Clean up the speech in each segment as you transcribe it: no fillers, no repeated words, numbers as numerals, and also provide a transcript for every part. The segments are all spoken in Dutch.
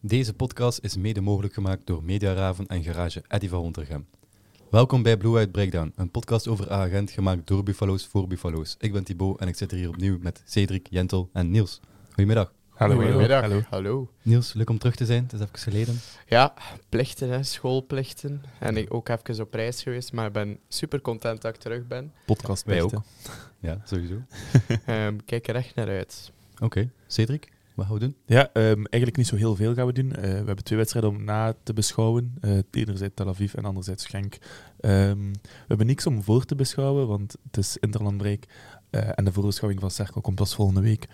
Deze podcast is mede mogelijk gemaakt door Mediaraven en Garage Eddy van Wontergem. Welkom bij Blue White Breakdown, een podcast over A-agent gemaakt door Buffalo's voor Buffalo's. Ik ben Thibaut en ik zit hier opnieuw met Cedric, Jentel en Niels. Goedemiddag. Goedemiddag. Hallo. Niels, leuk om terug te zijn. Het is even geleden. Ja, plichten, hè, schoolplichten. En ik ook even op reis geweest, maar ik ben super content dat ik terug ben. Podcast Wij ook. Ja, sowieso. Kijk er echt naar uit. Oké. Cedric, wat gaan we doen? Ja, eigenlijk niet zo heel veel gaan we doen. We hebben 2 wedstrijden om na te beschouwen. Enerzijds Tel Aviv en anderzijds Genk. We hebben niks om voor te beschouwen, want het is interlandbreak. En de voorbeschouwing van Cercle komt pas volgende week.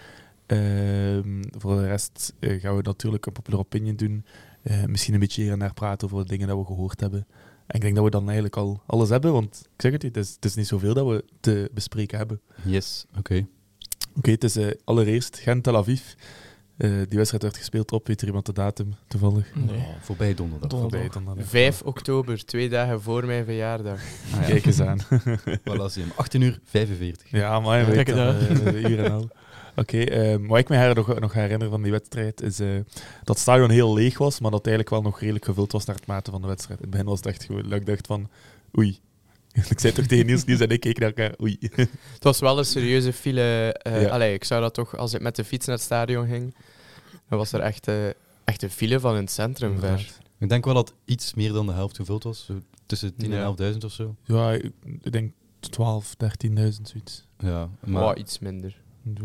Voor de rest gaan we natuurlijk een popular opinion doen. Misschien een beetje hier en daar praten over de dingen dat we gehoord hebben. En ik denk dat we dan eigenlijk al alles hebben, want ik zeg het is niet zoveel dat we te bespreken hebben. Yes, oké. Oké, het is allereerst Gent-Tel Aviv. Die wedstrijd werd gespeeld op, weet er iemand de datum toevallig? Nee. Oh, voorbij donderdag. Voorbij donderdag. 5 oktober, 2 dagen voor mijn verjaardag. Ah, ja. Kijk eens aan. Voilà, zie je hem. 18:45. Ja, maar je Kijk weet het dat, uur en al. Oké, wat ik me nog herinner van die wedstrijd is dat het stadion heel leeg was, maar dat het eigenlijk wel nog redelijk gevuld was naar het mate van de wedstrijd. In het begin was het echt gewoon, dat ik dacht van, oei. Ik zei toch tegen Niels en ik keek naar elkaar, oei. Het was wel een serieuze file. Ja. Allee, ik zou dat toch, als ik met de fiets naar het stadion ging, dan was er echt een file van in het centrum ver. Ik denk wel dat iets meer dan de helft gevuld was. Zo tussen 10.000 Ja. en 11.000 of zo. Ja, ik denk 12, 13.000, zoiets. Ja, maar Maar iets minder.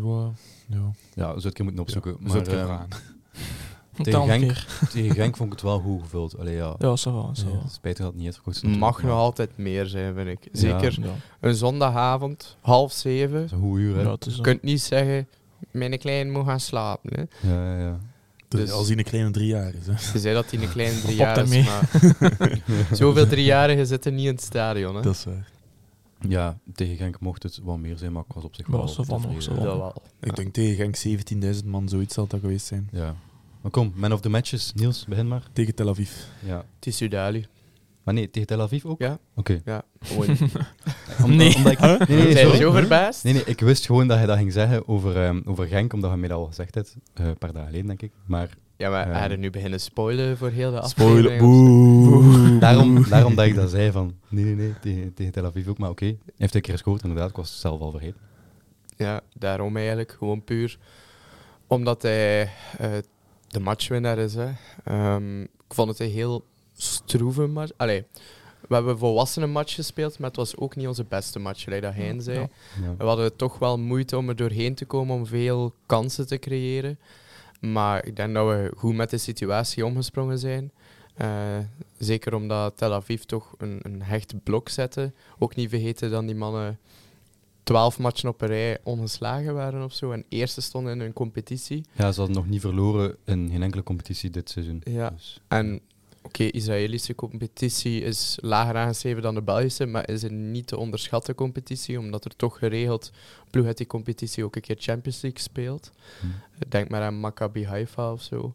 Ja. ja, we zouden het moeten opzoeken. Ja, Maar zou het vragen. tegen Een Genk, keer. tegen Genk vond ik het wel goed gevuld. Allee, ja. Ja, zo wel. Ja, spijtig dat het niet uitverkocht is. Mag natuurlijk, nog altijd meer zijn, vind ik. Ja. Zeker Ja. een zondagavond, 6:30. Dat is een goed uur, hè. Ja, het is Je kunt niet zeggen, mijn klein moet gaan slapen. Hè. Ja. Dus- Als hij een kleine 3 jaar is. Hè. Ze zei dat hij een kleine 3 Pop jaar is, daarmee. maar zoveel 3-jarigen zitten niet in het stadion. Hè. Dat is waar. Ja, tegen Genk mocht het wel meer zijn, maar ik was op zich Maar wel zo van tevreden. nog, zo Dat van. wel. Ik denk tegen Genk 17.000 man, zoiets zal dat geweest zijn. Ja. Maar kom, man of the matches. Niels, begin maar. Tegen Tel Aviv. Ja. Het is Udali. Maar nee, tegen Tel Aviv ook? Ja. Oké. Ja, gewoon. Nee. Omdat ik, nee, Zijn we sorry. zo verbaasd? Nee, ik wist gewoon dat hij dat ging zeggen over Genk, omdat hij mij dat al gezegd heeft. Een paar dagen geleden, denk ik. Maar Ja, maar hij er nu beginnen spoilen voor heel de Spoiler. aflevering. Boe. daarom dat ik dat zei van... Nee, tegen Tel Aviv ook. Maar oké, hij heeft een keer gescoord, inderdaad. Ik was het zelf al vergeten. Ja, daarom eigenlijk. Gewoon puur omdat hij de matchwinnaar is. Hè. Ik vond het een heel stroeve match. Allee, we hebben een volwassenen match gespeeld, maar het was ook niet onze beste match, gelijk dat Hein zei. Ja. Ja. We hadden toch wel moeite om er doorheen te komen om veel kansen te creëren. Maar ik denk dat we goed met de situatie omgesprongen zijn. Zeker omdat Tel Aviv toch een hecht blok zette. Ook niet vergeten dat die mannen 12 matchen op een rij ongeslagen waren of zo. En eerste stonden in hun competitie. Ja, ze hadden nog niet verloren in geen enkele competitie dit seizoen. Ja. Dus, En oké, Israëlische competitie is lager aangeschreven dan de Belgische, maar is een niet te onderschatten competitie, omdat er toch geregeld ploeg uit die competitie ook een keer Champions League speelt. Denk maar aan Maccabi Haifa of zo.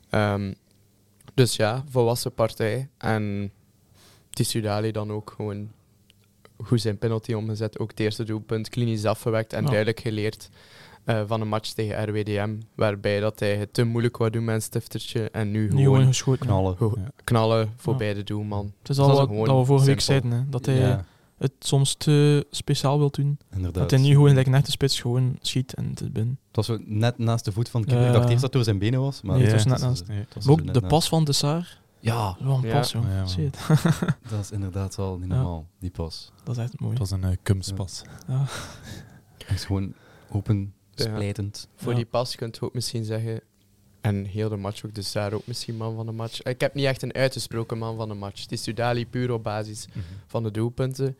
Dus ja, volwassen partij. En Tissoudali dan ook gewoon goed zijn penalty omgezet. Ook het eerste doelpunt klinisch afgewerkt en Ja. duidelijk geleerd van een match tegen RWDM, waarbij dat hij het te moeilijk wou doen met een stiftertje en nu Niet gewoon gewoon geschoten. knallen. knallen voor Ja. beide doelman. Het is Dat al is wat gewoon dat we vorige week simpel. zeiden, hè, dat hij Ja, het soms te speciaal wil doen. inderdaad. Dat hij niet gewoon gelijk een echte spits gewoon schiet en het is binnen. Het was zo net naast de voet van de keeper. Ja. Ik dacht eerst dat het door zijn benen was. Maar Nee, het was net naast. Nee. het was Maar zo ook net de naast. pas van de Saar. Ja, Wat een Ja. pas, joh. Ja, man. Shit. dat is inderdaad wel niet Ja. normaal, die pas. Dat is echt mooi. Het was een kumspas. Ja. Het is gewoon open, Ja. splijtend. Voor Ja. die pas kunt je ook misschien zeggen, en heel de match ook, dus daar ook misschien man van de match. Ik heb niet echt een uitgesproken man van de match. Het is Sudali puur op basis van de doelpunten.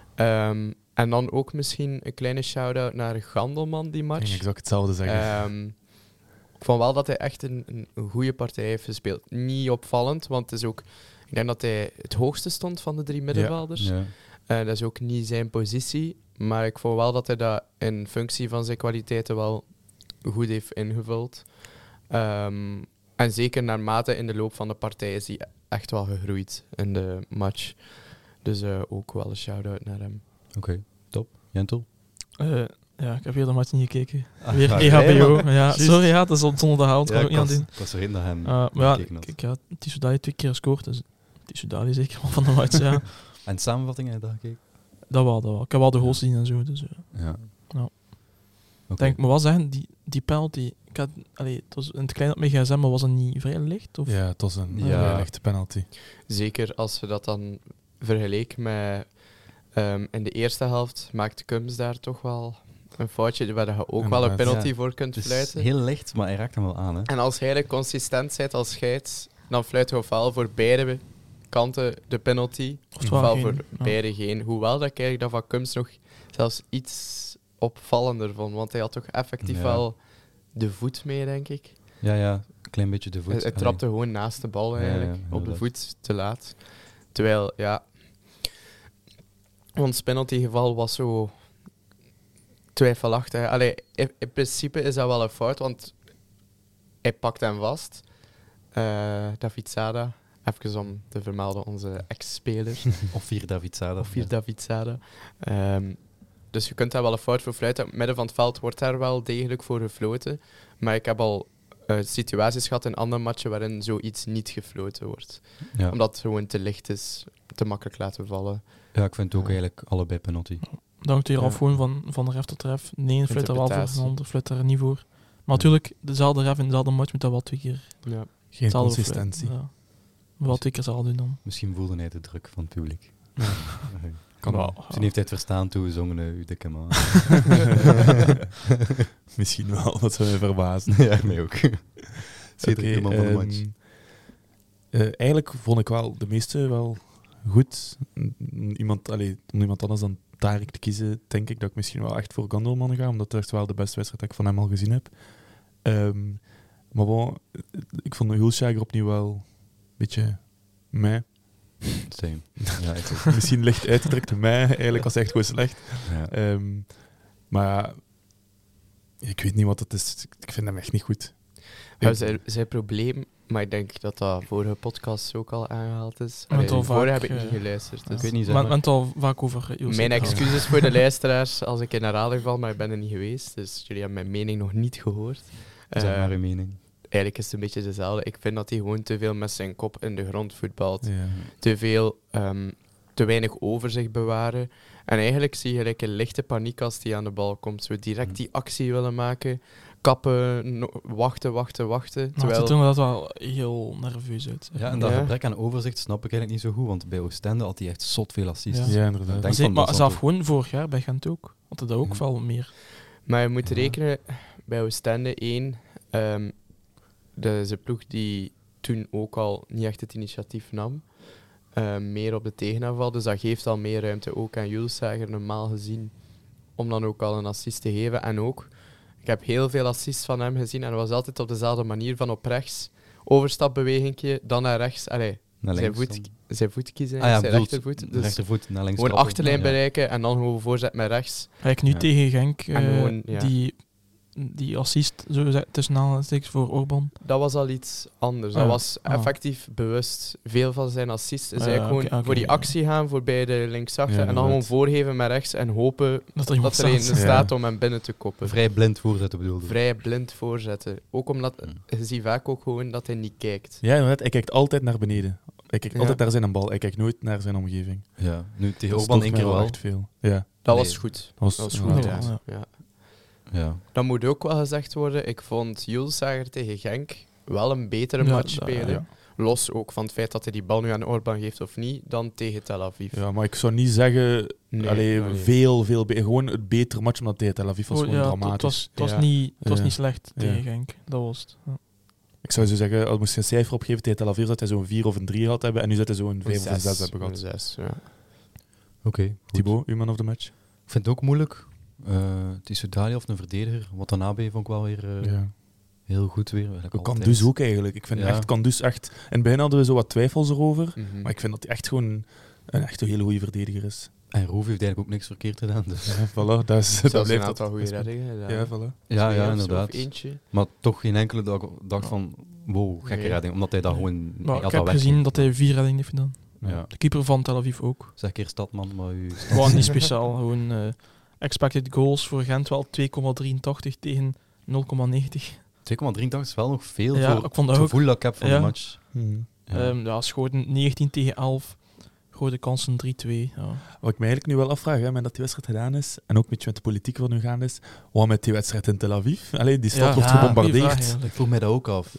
En dan ook misschien een kleine shout-out naar Gandelman, die Ik match. ging exact hetzelfde zeggen. Ik vond wel dat hij echt een goede partij heeft gespeeld. Niet opvallend, want het is ook, ik denk dat hij het hoogste stond van de 3 middenvelders. Ja. Dat is ook niet zijn positie. Maar ik vond wel dat hij dat in functie van zijn kwaliteiten wel goed heeft ingevuld. En zeker naarmate in de loop van de partij is hij echt wel gegroeid in de match. Dus ook wel een shout-out naar hem. Oké, top. Jentel? Ja, ik heb heel de match niet gekeken. Ah, Weer ja, EHBO. man. Ja, sorry, ja, dat is op zondagavond. Kan ik ook niet aan doen. Ik was erin dat hem Maar ja, gekeken had. kijk, ja, Tissoudali 2 keer gescoord. Dus Tissoudali zeker wel van de match, ja. En samenvatting, heb je dat gekeken? Dat wel. Ik heb wel de goals gezien en zo. Dus, Ja. Ja. Oké. Ik moet wel zeggen, die penalty... het was in het klein op mijn gsm, maar was het niet vrij licht? Of? Ja, het was een Ja. echte penalty. Zeker als we dat dan vergeleken met in de eerste helft, maakt Kums daar toch wel een foutje waar je ook wel een Inderdaad. penalty Ja. voor kunt Het is fluiten. heel licht, maar hij raakt hem wel aan. Hè? En als je eigenlijk consistent bent als scheids, dan fluit je ofwel voor beide kanten de penalty, Oftewel ofwel geen, voor ja. beide geen. Hoewel dat ik eigenlijk dat van Kums nog zelfs iets opvallender vond, want hij had toch effectief Ja. wel de voet mee, denk ik. Ja, een klein beetje de voet. Hij trapte gewoon naast de bal eigenlijk, ja, op de inderdaad. voet te laat. Terwijl, ja, ons penaltygeval was zo twijfelachtig. Allee, in principe is dat wel een fout, want hij pakt hem vast. David Sada, even om te vermelden, onze ex-speler. Of 4 David Sada. Of 4 David Sada. Dus je kunt daar wel een fout voor fluiten. Op het midden van het veld wordt daar wel degelijk voor gefloten. Maar ik heb al situaties gehad in andere matchen waarin zoiets niet gefloten wordt. Ja. Omdat het gewoon te licht is, te makkelijk laten vallen. Ja, ik vind het ook eigenlijk allebei penalty. Dat hangt hier Ja. af gewoon van de ref tot ref. De ene fluit er wel voor, Interpretatie. de andere fluit er niet voor. Maar natuurlijk, dezelfde ref in dezelfde match moet dat wel 2 keer Ja. Geen hetzelfde consistentie. fluiten. Ja. Wel 2 keer zal doen dan. Misschien voelde hij de druk van het publiek. Kan Maar, wel. Toen heeft hij het verstaan toen we zongen uw dikke man. Misschien wel, dat zou mij verbazen. Ja, mij ook. Cedric, de man van de match. Eigenlijk vond ik wel de meeste wel goed. Om iemand anders dan Tarek te kiezen, denk ik dat ik misschien wel echt voor Gandelman ga, omdat het echt wel de beste wedstrijd dat ik van hem al gezien heb. Maar bon, ik vond Hulsjager opnieuw wel een beetje meh. Same. Ja, ik ook. Misschien licht uitgedrukt meh. Eigenlijk was hij echt gewoon slecht. Ja. Maar ik weet niet wat het is. Ik vind hem echt niet goed. Ja, zijn probleem, maar ik denk dat dat vorige podcast ook al aangehaald is. We hebben het al Vorige vaak, heb ik niet geluisterd. Ik dus weet niet, We zeg hebben maar. het al vaak over Joost mijn gehad. excuses voor de luisteraars als ik in herhaling val, maar ik ben er niet geweest. Dus jullie hebben mijn mening nog niet gehoord. Zeg maar uw mening. Eigenlijk is het een beetje dezelfde. Ik vind dat hij gewoon te veel met zijn kop in de grond voetbalt. Ja. Te weinig overzicht bewaren. En eigenlijk zie je gelijk een lichte paniek als hij aan de bal komt. Zo direct die actie willen maken. Kappen, wachten. Maar het ziet Terwijl er inderdaad wel heel nerveus uit. Ja, en dat Ja. gebrek aan overzicht snap ik eigenlijk niet zo goed, want bij Oostende had hij echt zot veel assists. Ja, inderdaad. Denk Maar van, dat zal zelf toch- gewoon vorig jaar bij Gent ook. Want dat ook Mhm. wel meer. Maar je moet Ja. rekenen, bij Oostende 1, dat is een ploeg die toen ook al niet echt het initiatief nam. Meer op de tegenaanval, dus dat geeft al meer ruimte ook aan Julsager normaal gezien om dan ook al een assist te geven. En ook, ik heb heel veel assists van hem gezien en dat was altijd op dezelfde manier, van op rechts, overstapbewegingje, dan naar rechts. Allee, Naar zijn links voet, dan. zijn voet kiezen, Ah ja, zijn bedoelt, rechtervoet. Dus rechtervoet naar links gewoon trappen. achterlijn Ja. bereiken en dan gewoon voorzet met rechts. Eigenlijk nu Ja. tegen Genk, En gewoon, ja. die assist, zo gezegd, tussen aanhalingstekens voor Orban. Dat was al iets anders. Ah, Dat ja. was Ah. effectief bewust. Veel van zijn assists is Ah, eigenlijk ja, gewoon oké, voor die ja. actie gaan, voor beide linksachter, Ja, en dan gewoon inderdaad. voorgeven met rechts en hopen Dat er iemand dat er een staat. staat om hem binnen te koppen. Vrij blind voorzetten bedoelde. Vrij blind voorzetten. Ook omdat je ziet vaak ook gewoon dat hij niet kijkt. Ja, inderdaad. Hij kijkt altijd naar beneden. Hij kijkt Ja. altijd naar zijn bal. Hij kijkt nooit naar zijn omgeving. Ja, nu tegen Dat Orban stoort één mij keer wel. echt veel. Ja, Dat Nee. was goed. dat was, Dat was ja, goed. inderdaad. Ja. Ja. Ja. Dat moet ook wel gezegd worden. Ik vond Julsager tegen Genk wel een betere Ja, match dat- spelen. ja. Los ook van het feit dat hij die bal nu aan Orban geeft of niet, dan tegen Tel Aviv. Ja, maar ik zou niet zeggen Nee. veel beter. Gewoon het betere match, omdat tegen Tel Aviv was Oh, gewoon ja, dramatisch. het was Ja. niet, het was Ja. niet slecht Ja. tegen Genk. Dat was het. Ja. Ik zou zo zeggen, als moest je een cijfer opgeven tegen Tel Aviv, dat hij zo'n 4 of een 3 had hebben. En nu zit hij zo'n 5 of een 6 hebben gehad. 6, ja. Oké, goed. Thibaut, uw man of the match? Ik vind het ook moeilijk. Het is Soudali of een verdediger. Watanabe vond ik wel weer Ja. heel goed weer. eigenlijk Kan altijd. dus ook eigenlijk. Ik vind Ja. echt, kan dus echt... In het begin hadden we zo wat twijfels erover. Mhm. Maar ik vind dat hij echt gewoon een echt een hele goede verdediger is. En Roef heeft eigenlijk ook niks verkeerd gedaan. Dus. Ja, voilà. Dat is, dat Zelfs een blijft aantal dat. goede reddingen gedaan. Ja, voilà. Ja, Twee ja, of zo, inderdaad. Of eentje. Maar toch geen enkele dag dacht van, wow, gekke Nee. redding. Omdat hij dat gewoon... Maar hij had ik heb dat gezien wegging. dat hij 4 reddingen heeft gedaan. Ja. De keeper van Tel Aviv ook. Zeg een keer Stadman, maar u... Gewoon niet speciaal. Gewoon, expected goals voor Gent wel 2,83 tegen 0,90. 2,83 is wel nog veel Ja, voor ik vond dat het ook. gevoel dat ik heb van Ja. de match. Ja. Schoten 19 tegen 11. Grote kansen 3-2. Ja. Wat ik me eigenlijk nu wel afvraag, hè, met dat die wedstrijd gedaan is, en ook een beetje met de politiek wat nu gaande is, wat met die wedstrijd in Tel Aviv? Allee, die stad wordt goeie gebombardeerd. vraag, Ik eigenlijk. vroeg mij dat ook af.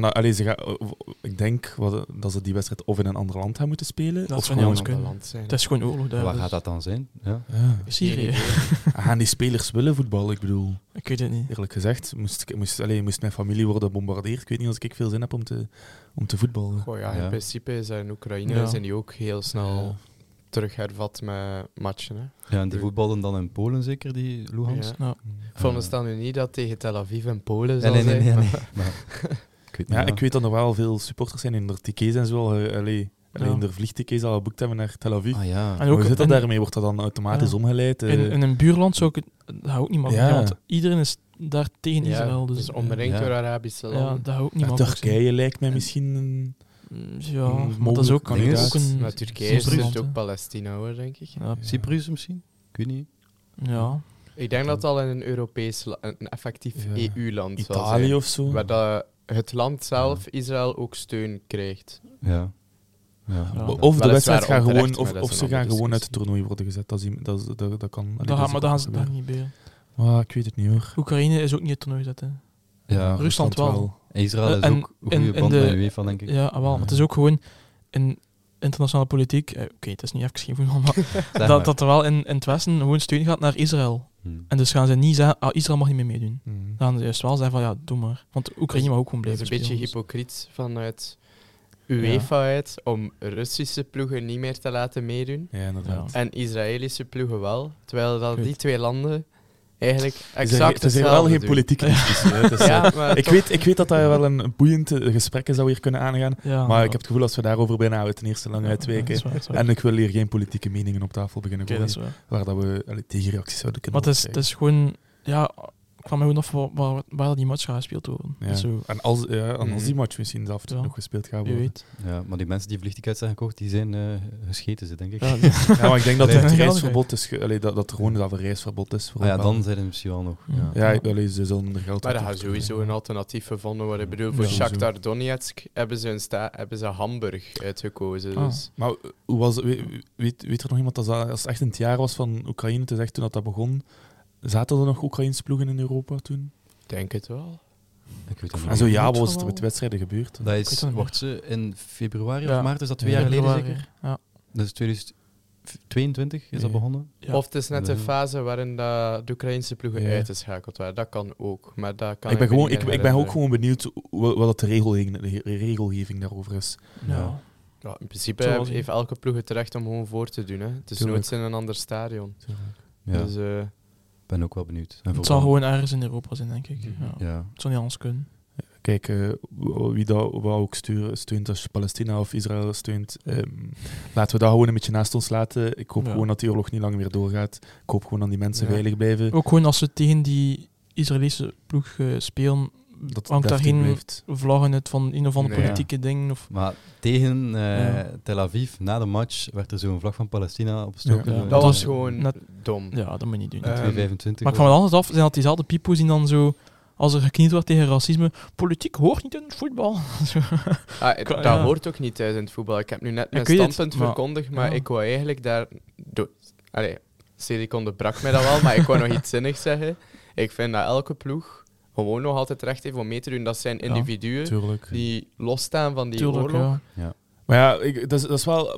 Ik denk dat ze die wedstrijd of in een ander land gaan moeten spelen. Dat of zou niet gewoon, anders kunnen. land zijn. Het is gewoon oorlog daar. Waar dus. gaat dat dan zijn? Ja. ja. Syrië. Gaan die spelers willen voetballen? Ik bedoel, Ik weet het niet. eerlijk gezegd, moest mijn familie worden gebombardeerd. Ik weet niet als ik veel zin heb om te voetballen. Goh, ja, Ja. in principe is in Oekraïne Ja. zijn die ook heel snel Ja. terug hervat met matchen. Hè. Ja, en die voetballen dan in Polen zeker, die Luhansk? Ja. Ja. Veronderstel nu niet dat tegen Tel Aviv en Polen Nee, zal nee, zijn. nee. maar- Maar, ik weet niet. Ja, ik weet dat er wel veel supporters zijn in de tickets en zo. Alleen Ja. de vliegtickets al geboekt hebben naar Tel Aviv. Ah ja. En Hoe ook zit dat in- daarmee? Wordt dat dan automatisch Ja. omgeleid? In een buurland zou ik dat ook niet makkelijk. Ja. Want iedereen is daar tegen Ja, Israël. dus Dus omringd Ja. door Arabische ja, landen. dat ook niet Ja, makkelijk. Turkije lijkt mij misschien een... Ja, een maar dat is mogelijk ook, kandidaat. ook een... Maar Turkije is Cyprus, dus hè. ook Palestina, hoor, denk ik. Ja, Cyprus misschien? Ik weet niet. ja. Ik denk dat het al in een Europees, een effectief Ja. EU-land zal Italië zijn. of zo. Waar dat het land zelf, Israël, ook steun krijgt. Ja. Ja. Ja. Of de Weliswaar wedstrijd gaat onterecht, gewoon, maar dat of is ze een gaan andere gewoon uit het discussie. toernooi worden gezet. Dat kan. Allee, Dat gaat, maar dat gaan ze gebeuren. daar niet bij. Ik weet het niet hoor. Oekraïne is ook niet het toernooi zetten. Ja. Rusland wel. Israël is En- ook een goede en band de- met UEFA, denk ik. Ja, wel. Maar het is ook gewoon in internationale politiek. Oké, het is niet even geen voetbal, maar Zeg maar. dat er wel in het Westen gewoon steun gaat naar Israël. En dus gaan ze niet zeggen, Israël mag niet meer meedoen. Dan gaan ze juist wel zeggen van ja, doe maar. Want Oekraïne mag ook gewoon Het is blijven een beetje spelen. hypocriet vanuit UEFA uit om Russische ploegen niet meer te laten meedoen. Ja, inderdaad. En Israëlische ploegen wel. Terwijl dat Goed. die twee landen eigenlijk Het is exact er wel hetzelfde geen doen. politieke discussie. Hè. Het is, Ja, maar ik weet dat dat wel een boeiend gesprek is dat we hier kunnen aangaan. Ja, Maar ik heb het gevoel dat we daarover bijna houden ten eerste lang ja, uitweken. dat is waar, dat is waar. En ik wil hier geen politieke meningen op tafel beginnen Oké, dat gooien, is waar. waar dat we tegenreacties zouden kunnen Maar het opkrijgen. is gewoon... Ja, ik kwam me gewoon af waar die match gaat gespeeld worden. Ja. Dus zo, En als Mhm. die match misschien zelf Ja. nog gespeeld gaat wie worden. weet. Ja, maar die mensen die vliegtickets zijn gekocht, die zijn gescheten, ze, denk ik. Ja, Ja, maar ik denk dat Nee, het nee, reisverbod is. Dat er gewoon een reisverbod is. Voor Ah ja, België. dan zijn het misschien wel nog. Ja. Ja, ze zullen er geld Maar er uit gaat sowieso een alternatief gevonden worden. Ik bedoel, voor Ja, sowieso. Shakhtar Donetsk hebben ze Hamburg uitgekozen. Ah. Dus. Maar hoe was, weet er nog iemand, als het echt in het jaar was van Oekraïne, het is echt toen dat begon, zaten er nog Oekraïnse ploegen in Europa toen? Ik denk het wel. Ik weet het niet. En zo ja, moet wat was wel. het met wedstrijden gebeurd? Dat Ik weet is, het niet. wacht ze, in februari Ja. of maart is dat 2 Ja. jaar geleden Februari, zeker? Ja. Dat is 2022 is dat Ja. begonnen? Ja. Of het is net Ja. een fase waarin de Oekraïnse ploegen Ja. uitgeschakeld werden. Dat kan ook. Maar dat kan Ik ben, me gewoon, niet ik meer ben ook herinneren. gewoon benieuwd wat de regelgeving daarover is. Ja. Ja, in principe Zoals heeft elke ploeg het recht om gewoon voor te doen. Hè. Het is Tuurlijk. nooit in een ander stadion. Ja, Dus ik ben ook wel benieuwd. En Het voor zal wel- gewoon ergens in Europa zijn, denk ik. Ja. Ja. Het zou niet anders kunnen. Kijk, wie dat wat ook steunt als Palestina of Israël steunt, laten we dat gewoon een beetje naast ons laten. Ik hoop Ja. gewoon dat die oorlog niet lang meer doorgaat. Ik hoop gewoon dat die mensen Ja. veilig blijven. Ook gewoon als ze tegen die Israëlische ploeg spelen, Dat hangt daar deftig geen blijft. vlaggen uit van een of andere Nee. politieke ding. Of, Maar tegen Ja. Tel Aviv, na de match, werd er zo'n vlag van Palestina opgestoken. Ja. dat dat was is gewoon net- dom. ja, dat moet je niet doen. 225. Maar ik kwam er altijd af, zijn dat diezelfde pipo's die dan zo, als er geknield wordt tegen racisme, politiek hoort niet in het voetbal. Zo. Dat Ja. hoort ook niet thuis in het voetbal. Ik heb nu net mijn Ik weet het, standpunt maar- verkondigd, maar ja. ik wou eigenlijk daar... Cedric onderbrak mij dat wel, maar ik wou nog iets zinnigs zeggen. Ik vind dat elke ploeg gewoon nog altijd recht heeft om mee te doen. Dat zijn Ja, individuen Tuurlijk. die losstaan van die Tuurlijk, oorlog. ja. Maar ja, dat is wel...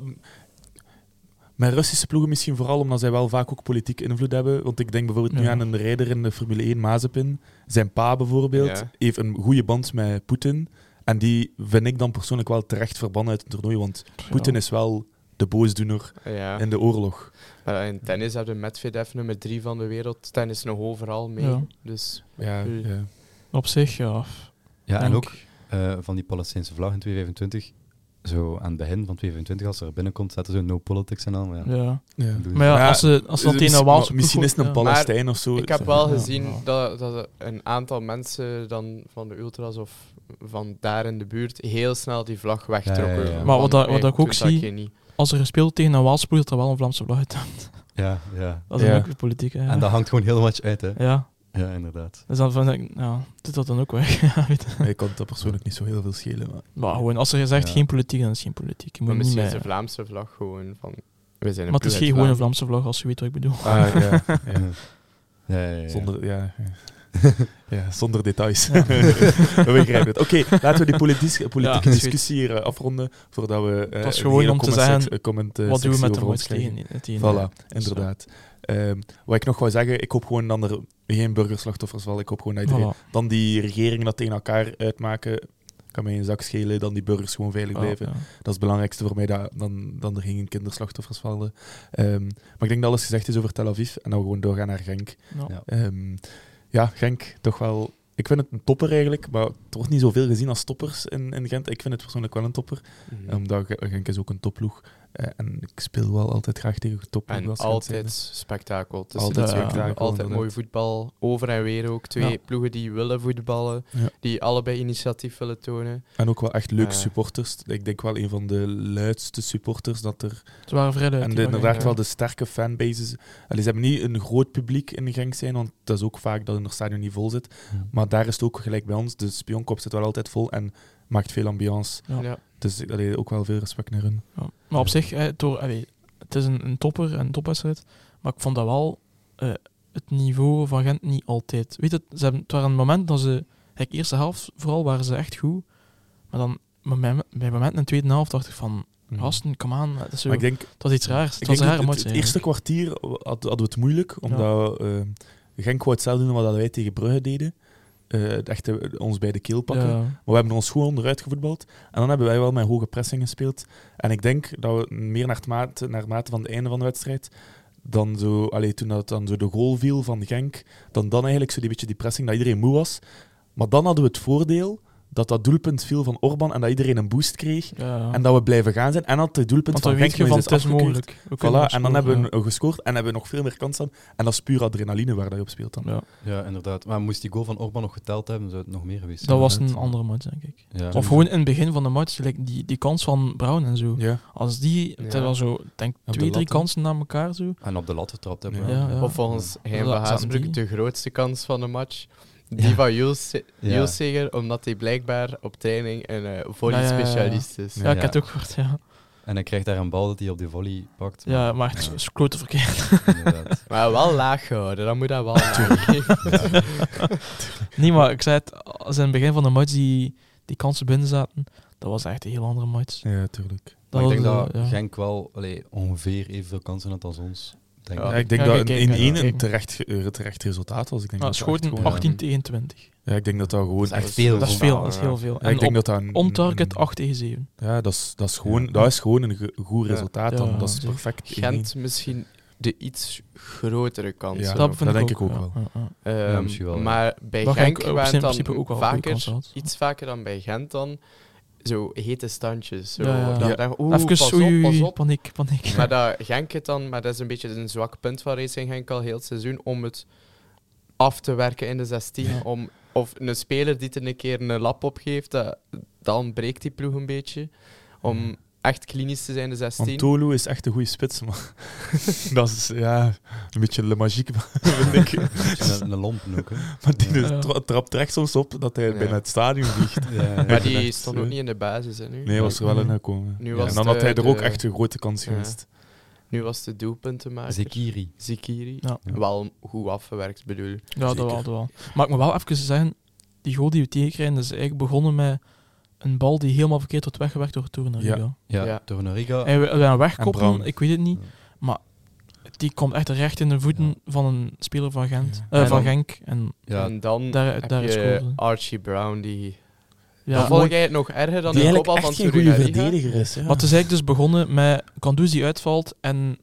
Met Russische ploegen misschien vooral omdat zij wel vaak ook politiek invloed hebben. Want ik denk bijvoorbeeld nu Ja. aan een rijder in de Formule 1, Mazepin. Zijn pa bijvoorbeeld Ja. heeft een goede band met Poetin. En die vind ik dan persoonlijk wel terecht verbannen uit het toernooi. Want Poetin is wel de boosdoener Ja. in de oorlog. Maar in tennis hebben Medvedev nummer 3 van de wereld. Tennis nog overal mee. Ja. Dus Ja, ja. Op zich, ja. Ja, en Denk- ook van die Palestijnse vlag in 225. Zo aan het begin van 225, als er binnenkomt, zetten ze no politics aan. Maar ja, Ja. Ja. doen ze. Maar ja, Ja, als ze dan tegen een Waalse Misschien is het een ploeg- Palestijn of zo. ik heb wel Ja. gezien Ja. dat een aantal mensen dan van de ultras of van daar in de buurt heel snel die vlag wegtrokken. Ja, ja, ja. Maar wat Van, dat- wat hey, ik ook doe dat zie- je niet. Als er gespeeld tegen een Waalse ploeg, dat er wel een Vlaamse vlag uit. Ja. Dat is Ja. ook weer politiek. Hè. En dat hangt gewoon heel much uit, hè. Ja, Ja, inderdaad. dus dan vind ik, doet dat dan ook weg. Ja, weet je. Ik kan het persoonlijk niet zo heel veel schelen. Maar... Maar gewoon, als er gezegd Ja. geen politiek, dan is geen politiek. Je moet Maar niet misschien is mee. de Vlaamse vlag gewoon van... We zijn een Maar het is ploeg geen uit gewone Vlaanderen. Vlaamse vlag, als je weet wat ik bedoel. Ah, ja. Ja. Zonder, ja, zonder details. We begrijpen het. Oké, laten we die politieke Ja, is discussie hier afronden, voordat we Het was een gewoon hele om te comment, zeggen, wat doen we met de over ons moed krijgen. tegen? Voilà, inderdaad. Wat ik nog wou zeggen, ik hoop gewoon dat er geen burgerslachtoffers vallen. Ik hoop gewoon dat iedereen... Voilà. Dan die regeringen dat tegen elkaar uitmaken, kan mij een zak schelen, dan die burgers gewoon veilig blijven. Ja. Dat is het belangrijkste voor mij, dan er geen kinderslachtoffers vallen. Maar ik denk dat alles gezegd is over Tel Aviv en dat we gewoon doorgaan naar Genk. Ja. Ja, Genk, toch wel... Ik vind het een topper eigenlijk, maar er wordt niet zoveel gezien als toppers in Gent. Ik vind het persoonlijk wel een topper, omdat Genk is ook een topploeg. En ik speel wel altijd graag tegen topploeg. En altijd spektakel. Dus Altijd spektakel. Altijd inderdaad. mooi voetbal. Over en weer ook. Twee ploegen die willen voetballen. Ja. Die allebei initiatief willen tonen. En ook wel echt leuke Ja. supporters. Ik denk wel een van de luidste supporters dat er... Ze waren vrij luid. En die inderdaad waren- wel de sterke fanbases. Allee, ze hebben niet een groot publiek in Genk zijn, want dat is ook vaak dat het stadion niet vol zit. Maar daar is het ook gelijk bij ons. De Spionkop zit wel altijd vol en maakt veel ambiance. Ja. Ja. Dus ook wel veel respect naar hun. Ja. Maar op zich, het is een topper, een topwedstrijd. Maar ik vond dat wel het niveau van Gent niet altijd. Weet je, het waren een moment dat ze... De eerste helft vooral waren ze echt goed. Maar dan bij momenten in de tweede helft dacht ik van... Gasten, kom aan. Het is zo, Maar ik denk, het was iets raars. Het ik was een denk rare het match. eerste kwartier hadden we het moeilijk, omdat Genk wou hetzelfde doen wat wij tegen Brugge deden. Echt ons bij de keel pakken. Ja. Maar we hebben ons goed onderuit gevoetbald. En dan hebben wij wel met hoge pressing gespeeld. En ik denk dat we meer naar mate van het einde van de wedstrijd, dan zo, toen dat dan zo de goal viel van Genk, dan eigenlijk zo die beetje die pressing, dat iedereen moe was. Maar dan hadden we het voordeel dat doelpunt viel van Orban en dat iedereen een boost kreeg. Ja. En dat we blijven gaan zijn. En dat het doelpunt Want dan van weet Genk je nog van eens het is afgekeurd. mogelijk. We kunnen Voilà, nog en dan scoren, hebben we gescoord en hebben we nog veel meer kans aan. En dat is puur adrenaline waar dat je op speelt dan. ja. Ja, inderdaad. Maar moest die goal van Orban nog geteld hebben, zou het nog meer geweest zijn. Dat was net. een andere match, denk ik. Ja. Of gewoon in het begin van de match, die kans van Brown en zo. Ja. Als die, het Ja. was zo, denk de 2-3 lat, hè. kansen na elkaar zo. En op de lat getrapt hebben. Ja. Ja. Of volgens Hein Ja, van zaten Haasbroek die. de grootste kans van de match. Die Ja. van Jules Ja. Seger, omdat hij blijkbaar op training een volley-specialist is. Ja, ik heb het ook gehoord, ja. En hij krijgt daar een bal dat hij op die volley pakt. Ja, maar het is klote verkeerd. Inderdaad. Maar wel laag gehouden, dan moet dat wel laag geven. Nee, maar ik zei het, als in het begin van de match die kansen binnen zaten, dat was echt een heel andere match. Ja, tuurlijk. Maar ik denk was, dat Genk wel ongeveer evenveel kansen had als ons. Denk Ja. ik. Ja, ik denk Ja, dat kijk, in kijk, 1 kijk. een terecht resultaat was. Ik denk Ja, dat dat schoten echt gewoon- 18 tegen 20. Ja, ik denk dat dat gewoon... Dat is echt echt- veel. Dat is veel, dat is heel veel. Ja, ik denk dat dat on target 8 tegen 7. Ja, dat is gewoon een goed Ja. resultaat dan. Ja, Dat is zeker. perfect. Gent misschien de iets grotere kans. Ja, hoor. dat denk ik ook ja, wel. ja, ja. Ja, misschien wel, ja. Maar bij Maar Genk Genk, waren in dan principe ook wel goede vaker, kansen had. iets vaker dan bij Gent dan, zo hete standjes. Zo, Ja, ja. dat Ja. dacht ik, oeh, Even pas oei, op, oei, pas op. paniek. Maar dat Genk het dan, maar dat is een beetje een zwak punt van Racing Genk al heel het seizoen, om het af te werken in de 16. Ja. Of een speler die er een keer een lap op geeft, dan breekt die ploeg een beetje. Om echt klinisch te zijn in de 16. Want Tolu is echt een goede spits, maar dat is een beetje le magique, vind ik. Een lompen ook, hè. Maar die Ja. trapt er echt soms op dat hij Ja. bijna het stadion vliegt. Maar die echt, stond ook niet in de basis hè, nu. Nee, was er wel in gekomen. Nu Ja, was en dan het, had hij er ook de- echt een grote kans Ja. geweest. Nu was de doelpuntenmaker. Zekiri. Zikiri. Ja. Wel goed afgewerkt, bedoel. Ja, Zeker. dat wel. Maar ik moet wel even zeggen, die goal die we tegenkrijgen, is eigenlijk begonnen met een bal die helemaal verkeerd wordt weggewerkt door Torunariga. Ja. Ja, Ja. Torunariga. Hij wil een En wegkoppelen, Brown. ik weet het niet, maar die komt echt recht in de voeten van een speler van Gent, Ja. En van dan- Genk. En Ja, En dan daar heb is je scoren. Archie Brown, die... Ja, dan volg jij het nog erger dan Die de eigenlijk kopbal echt van geen goede Torunariga. verdediger is. Ja. Maar het is eigenlijk dus begonnen met Kandus die uitvalt en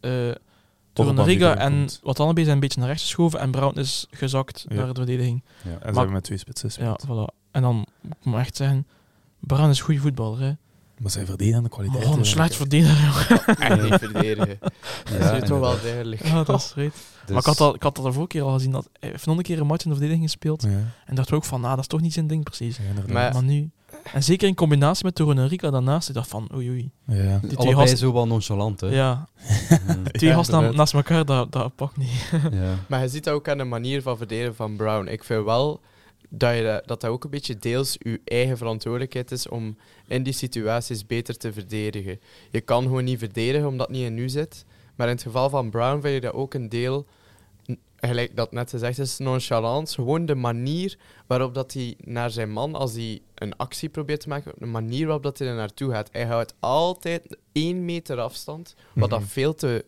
Torunariga die erin en komt. wat Watanabe zijn een beetje naar rechts geschoven en Brown is gezakt Ja. naar de verdediging. ja. En ze Maar- hebben met 2 spitsen Ja, gespeeld. voilà. En dan moet ik maar echt zeggen, Brown is een goede voetballer. Hè. Maar zij verdedigen de kwaliteit. Oh, een slecht verdediger, jongen. Echt niet verdedigen. Dat is nu toch wel inderdaad. duidelijk. Ja, dat is reet. Dus- Maar ik had dat de vorige keer al gezien. Hij heeft nog een keer een match in de verdediging gespeeld. Ja, En dacht ook van, dat is toch niet zijn ding precies. ja, inderdaad. Maar- Maar nu... En zeker in combinatie met Torunariga daarnaast, ik dacht van oei. Ja. Die twee Allebei gasten, zo wel nonchalant, hè. ja, Ja. twee gasten inderdaad. naast elkaar, dat pakt niet. Ja. Maar je ziet dat ook aan de manier van verdedigen van Brown. Ik vind wel dat ook een beetje deels je eigen verantwoordelijkheid is om in die situaties beter te verdedigen. Je kan gewoon niet verdedigen omdat het niet in u zit. Maar in het geval van Brown vind je dat ook een deel, gelijk dat net gezegd is, nonchalance. Gewoon de manier waarop dat hij naar zijn man, als hij een actie probeert te maken, de manier waarop dat hij er naartoe gaat. Hij houdt altijd 1 meter afstand, wat dat veel te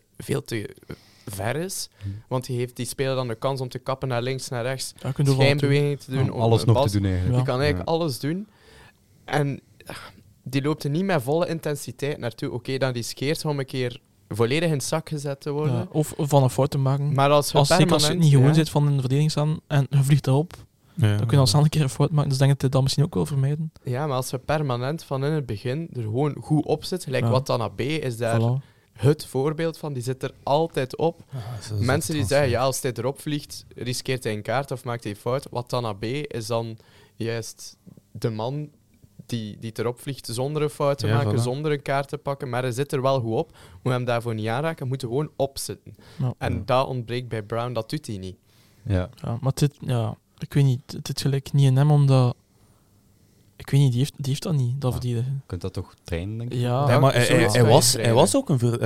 ver is. Want die speler dan de kans om te kappen naar links, naar rechts, Ja, je kunt overal naartoe. schijnbeweging te doen. Ja, om Alles een nog bal- te doen, eigenlijk. Ja. Die kan eigenlijk Ja. alles doen. En die loopt er niet met volle intensiteit naartoe. Oké, dan riskeert om een keer volledig in het zak gezet te worden. Ja, of van een fout te maken. Maar als je Zeker als je permanent... niet gewoon ja, zit van in de verdediging staan en je vliegt erop, dan kun je al snel een keer een fout maken. Dus ik denk dat hij dat misschien ook wil vermijden. Ja, maar als je permanent van in het begin er gewoon goed op zit, gelijk Ja. Watanabe is daar Voilà. het voorbeeld van. Die zit er altijd op. Mensen die zeggen, ja, als hij erop vliegt, riskeert hij een kaart of maakt hij een fout. Watanabe is dan juist de man die het erop vliegt zonder een fout te Ja, maken, voilà. zonder een kaart te pakken. Maar hij zit er wel goed op. Moet hem daarvoor niet aanraken, hij moet er gewoon opzitten. Ja. En dat ontbreekt bij Brown, dat doet hij niet. Ja. Ja, maar ik weet niet, het zit gelijk niet in hem, omdat... Ik weet niet, die heeft dat niet, dat Ah. verdedigen. Je kunt dat toch trainen, denk ik? Ja, Ja, maar zoiets hij kan je was trainen. ook een...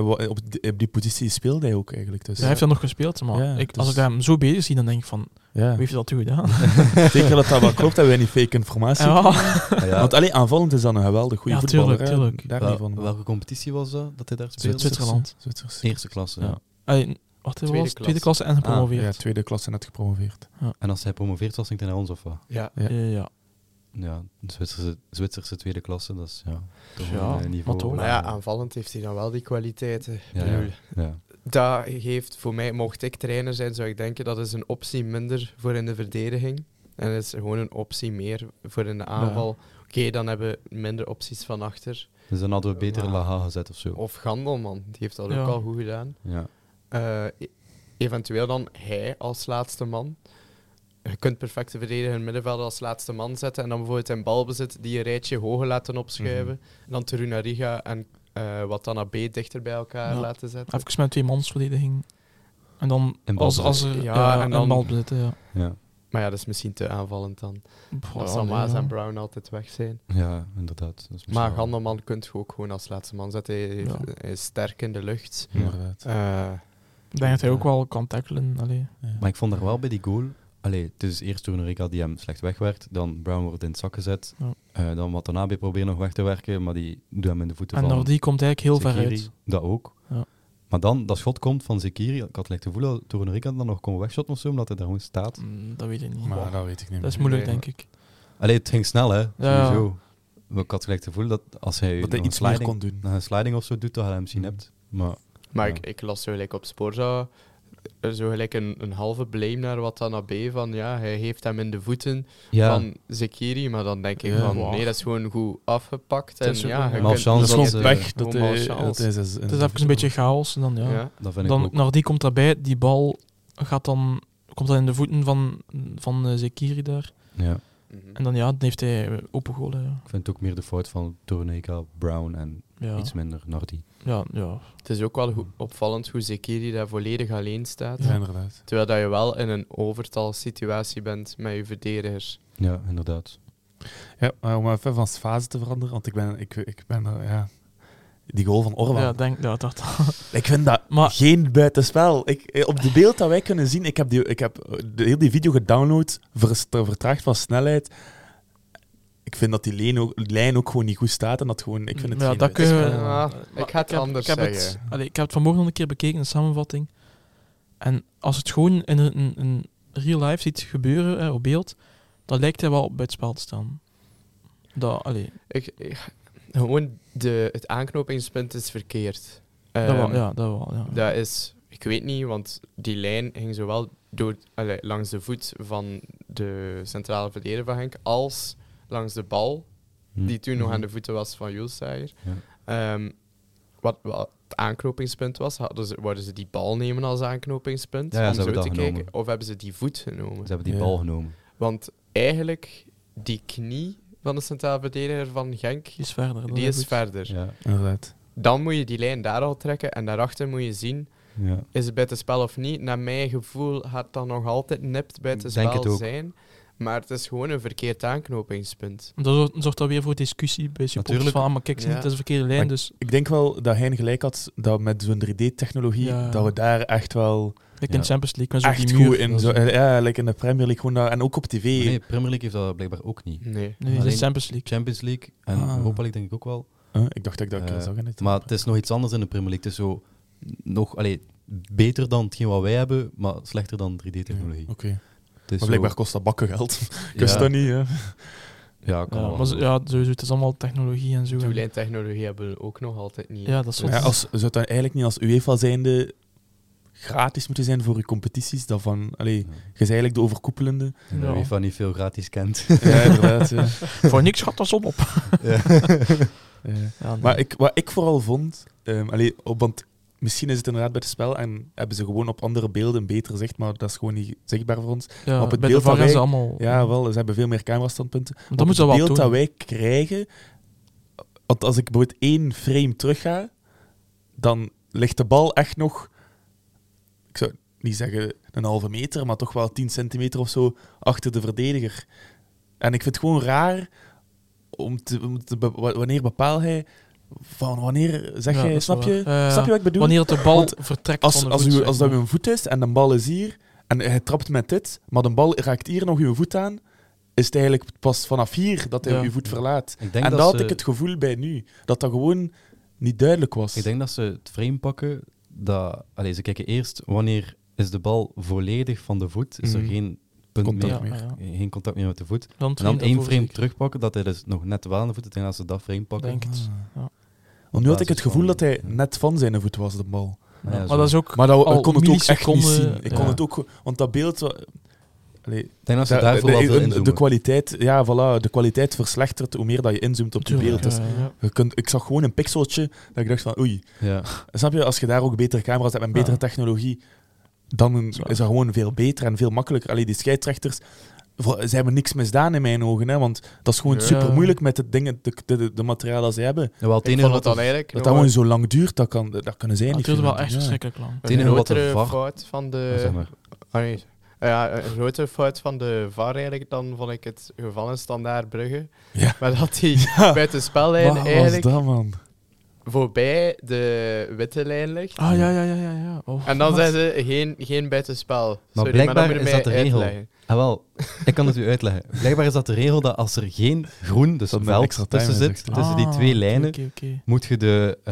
op die positie speelde hij ook eigenlijk. Dus. hij heeft dat nog gespeeld, maar Ja, als dus- ik hem zo bezig zie, dan denk ik van, Ja. wie heeft dat toen gedaan? Zeker dat dat wel klopt, dat wij niet fake informatie. Ja. Ah, ja. Want alleen aanvallend is dan een geweldig goede Ja, voetballer. tuurlijk, hè. tuurlijk. Daar niet van. Welke competitie was dat hij daar speelde? Zwitserland. Zwitsers. Eerste klasse, ja. Ja. Allee, wacht, hij Tweede was tweede klasse en Ja, gepromoveerd. tweede klasse net gepromoveerd. En als hij promoveert was, ging hij naar ons of wat? Ja. Ja. Ja. Ja, Zwitserse tweede klasse, dat is toch Ja, een niveau. maar toch. Maar ja, aanvallend heeft hij dan wel die kwaliteiten. Ja, Ik bedoel, ja. dat geeft voor mij, mocht ik trainer zijn, zou ik denken dat is een optie minder voor in de verdediging. En het is gewoon een optie meer voor in de aanval. Oké, dan hebben we minder opties van achter. Dus dan hadden we beter Maar- Laha gezet of zo. Of Gandelman, die heeft dat Ja. ook al goed gedaan. Ja. Eventueel dan hij als laatste man. Je kunt perfect de verdediger in het middenveld als laatste man zetten en dan bijvoorbeeld in balbezit die een rijtje hoger laten opschuiven. En dan Torunariga en Watanabe dichter bij elkaar Ja. laten zetten. Even met 2 mansverdediging. En dan En als balbezit. er Ja, en en dan- bal bezitten, ja. Ja. Maar ja, dat is misschien te aanvallend dan. Boah, Als nee, Samaas ja. en Brown altijd weg zijn. Ja, inderdaad. Dat is misschien Maar wel- Gandelman kunt je ook gewoon als laatste man zetten. Hij is sterk in de lucht. Ja. Inderdaad. Ik denk dat hij ook wel kan tackelen. Allee. Maar ik vond er wel bij die goal... Allee, het is eerst Torunariga die hem slecht wegwerkt, dan Brown wordt in het zak gezet, dan Watanabe probeert nog weg te werken, maar die doet hem in de voeten En van Nardi komt eigenlijk heel ver Zekiri. uit. Dat ook. Ja. Maar dan, dat schot komt van Zekiri, ik had het gevoel dat Torunariga dan nog kon wegshotten of zo, omdat hij daar gewoon staat. Dat weet ik niet. Maar dat weet ik niet Dat is meer. moeilijk, Nee. denk ik. Allee, het ging snel, hè. Ja. Sowieso. Maar ik had gelijk het gevoel dat als hij, Dat hij nog iets een meer sliding, kon doen. nog een sliding of zo doet, dat hij hem misschien hebt. Maar Maar Ja. ik las zo gelijk op Sporza zo gelijk een halve blame naar Watanabe van ja, hij heeft hem in de voeten ja, van Zekiri, maar dan denk ik Ja. van Wow. nee, dat is gewoon goed afgepakt. Het En is ja, ook je een kunt- malchance Dat is dat gewoon ze- pech. Dat gewoon hij, malchance. dat hij Het is even een beetje chaos. En dan, ja. Ja. dat vind ik Dan, ook. Nardi komt daarbij, die bal komt dan in de voeten van Zekiri daar. Ja. Mhm. En dan heeft hij open goal. Ja. Ik vind het ook meer de fout van Torunariga, Brown en Ja. iets minder Nardi. Ja. Het is ook wel opvallend hoe Zekiri daar volledig alleen staat. Ja, inderdaad. Terwijl dat je wel in een overtalsituatie bent met je verdedigers. Ja, inderdaad. Ja, maar om even van fase te veranderen, want ik ben ja, die goal van Orban. Ja, dat. Ik vind dat Maar- geen buitenspel. Op de beeld dat wij kunnen zien, ik heb heel die video gedownload, vertraagd van snelheid. Ik vind dat die lijn ook gewoon niet goed staat en dat gewoon, ik vind het Ja, geen dat kun je- buitenspel. Ja, ik ga het anders ik heb zeggen. ik heb het vanmorgen nog een keer bekeken, een samenvatting. En als het gewoon in een real life ziet gebeuren op beeld, dan lijkt hij wel buitenspel te staan. Gewoon het aanknopingspunt is verkeerd. Dat Ehm, wel. Ja. Dat is, ik weet niet, want die lijn ging zowel langs de voet van de centrale verdediger van Genk als langs de bal, die toen nog aan de voeten was van Julsager. Ja. Wat het aanknopingspunt was, wouden ze die bal nemen als aanknopingspunt Ja, om ze zo hebben te dat kijken, genomen. of hebben ze die voet genomen? Ze hebben die Ja. bal genomen. Want eigenlijk, die knie van de centrale verdediger van Genk. Die is verder. dat Die is goed. verder. Ja, Inderdaad. Dan moet je die lijn daar al trekken en daarachter moet je zien, ja. is het buitenspel of niet. Naar mijn gevoel gaat dat nog altijd nipt Denk het buitenspel ook. zijn. Maar het is gewoon een verkeerd aanknopingspunt. Dat zorgt dat weer voor discussie bij supporters Natuurlijk. van, maar kijk, Ja. het is een verkeerde lijn, Maar dus Ik denk wel dat hij gelijk had dat met zo'n 3D-technologie, Ja. dat we daar echt wel like Ja. in Champions League met zo echt die muur. goed in dat is- zo, ja, like in de Premier League gewoon dat, en ook op tv. Nee, Premier League heeft dat blijkbaar ook niet. Nee. Nee, dat Alleen is Champions League. Champions League en Ah. Europa League denk ik ook wel. Ik dacht dat ik dat zag. Net. Maar het is nog iets anders in de Premier League. Het is zo nog beter dan hetgeen wat wij hebben, maar slechter dan 3D-technologie. Oké. Het is Maar blijkbaar zo- kost dat bakken geld. Ik ja, wist dat niet, hè. Ja, kan Ja, wel. maar ja, sowieso, het is allemaal technologie en zo. En- Toelijntechnologie hebben we ook nog altijd niet. Ja, dat is wat. Ja, zou het dan eigenlijk niet als UEFA zijnde gratis moeten zijn voor uw competities? Dat van, allee, je bent eigenlijk de overkoepelende. En dat Ja. UEFA niet veel gratis kent. Ja, inderdaad. Ja. Voor niks gaat dat zon op. Ja. Ja, nee. Maar wat ik vooral vond, want misschien is het inderdaad bij het spel en hebben ze gewoon op andere beelden beter zicht, maar dat is gewoon niet zichtbaar voor ons. ja, op het bij beeld de VAR dat is wij- het allemaal... Ja, wel, ze hebben veel meer camerastandpunten. Dan Op moet het ze wel beeld doen. dat wij krijgen, want als ik bijvoorbeeld 1 frame terug ga, dan ligt de bal echt nog, ik zou niet zeggen een halve meter, maar toch wel 10 centimeter of zo achter de verdediger. En ik vind het gewoon raar wanneer bepaal hij van wanneer zeg Ja, dat jij, is snap wel je? waar. Snap je wat ik bedoel? Wanneer de bal Want vertrekt van de Als voet, zeg dat maar. uw voet is en de bal is hier en hij trapt met dit, maar de bal raakt hier nog uw voet aan, is het eigenlijk pas vanaf hier dat hij Ja. uw voet verlaat. Ik denk En dat dat had ze- ik het gevoel bij nu, dat dat gewoon niet duidelijk was. Ik denk dat ze het frame pakken. Ze kijken eerst wanneer is de bal volledig van de voet. Is er Mhm. geen punt Contact meer, meer. geen contact meer met de voet. Dan En train dan je één daarvoor frame zeker. terugpakken, dat hij dus nog net wel aan de voet is. En als ze dat frame pakken... Denk het. Ah. Ja. Want nu had ik het basis gevoel van- dat hij net van zijn voet was, de bal. Ah, ja, Maar zo. dat is ook Maar dat, al ik kon het ook echt niet milliseconden, zien. Ik ja. kon het ook... Want dat beeld... Allee, Ik denk dat ze daarvoor wel veel de inzoomen. kwaliteit, ja, voilà, de kwaliteit verslechtert hoe meer dat je inzoomt op je Tuurlijk, beeld. Dus ja. ik zag gewoon een pixeltje dat ik dacht van oei. Ja. Snap je, als je daar ook betere camera's hebt en betere Ja. technologie, dan Zwaar. is dat gewoon veel beter en veel makkelijker. Allee, die scheidsrechters, ze hebben niks misdaan in mijn ogen, hè, want dat is gewoon Ja. super moeilijk met de dingen, de materialen dat ze hebben. Ja, wel, het Ik enige vond wat het dan er- eigenlijk Dat nog dat gewoon zo lang duurt, dat kunnen zij Het niet. duurde wel vinden. echt Ja. verschrikkelijk lang. Het een enige wat de grotere VAR- fout van de... Ja, zeg maar. Ah, nee. Ja, een grotere fout van de VAR eigenlijk, dan vond ik het geval in Standaard Brugge. Ja. Maar dat die Ja. buiten spellijn Wat was eigenlijk dat, man? voorbij de witte lijn ligt. Ah, ja. Oh, En dan wat? zijn ze geen buitenspel. Sorry, blijkbaar maar dan moet is je dat mij de regel. uitleggen. Ah, wel, ik kan het u uitleggen. Blijkbaar is dat de regel dat als er geen groen, dus Dat er veld extra time tussen is, zit, extra. tussen die Ah, twee oké, lijnen, oké. moet je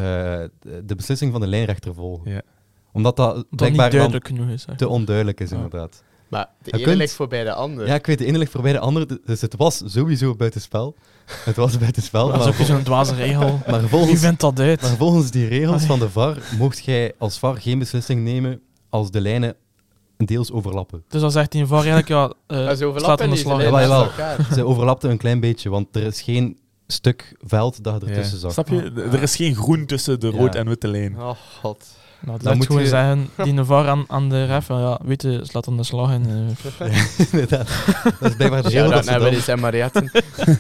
de beslissing van de lijnrechter volgen. Ja. Omdat dat Dat niet blijkbaar dan duidelijk genoeg is. Hè. te onduidelijk is, Ja. inderdaad. Maar de Je ene kunt- ligt voorbij de andere. Ja, ik weet, de ene ligt voorbij de andere, dus het was sowieso buitenspel. Het was buitenspel, Dat is ook zo'n dwaze regel. maar Wie volgens, vindt dat uit? maar volgens die regels Allee. van de VAR mocht jij als VAR geen beslissing nemen als de lijnen deels overlappen. Dus dan zegt hij in VAR eigenlijk, ja, Maar ze slaat overlappen aan de niet, ze slag. lijnen Jawel, naast elkaar. Ze overlapten een klein beetje, want er is geen stuk veld dat je ertussen Ja. zag. Snap je? Er is geen groen tussen de Ja. rood en witte lijn. Oh god. Nou, Dan dat moet moet gewoon je- zeggen, die een VAR aan de ref, ja, weet je, slaat aan de slag en... Inderdaad. Dat is blijkbaar de regel Shout-out dat ze naar dan... Willy en Marietten.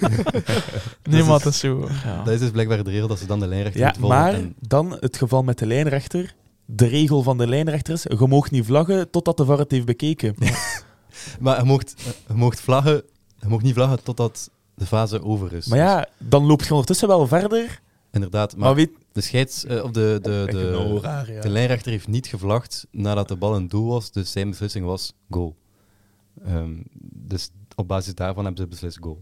nee, is- maar dat is zo... Ja. Dat is dus blijkbaar de regel dat ze dan de lijnrechter Ja, moet volgen. maar En- dan het geval met de lijnrechter. De regel van de lijnrechter is, je mag niet vlaggen totdat de VAR het heeft bekeken. Maar je mocht vlaggen, je mocht niet vlaggen totdat de fase over is. Maar ja, dan loop je ondertussen wel verder. Dus, inderdaad. Maar Maar weet... de scheids... of raar, ja. de lijnrechter heeft niet gevlagd nadat de bal in doel was, dus zijn beslissing was goal. Dus op basis daarvan hebben ze beslist goal.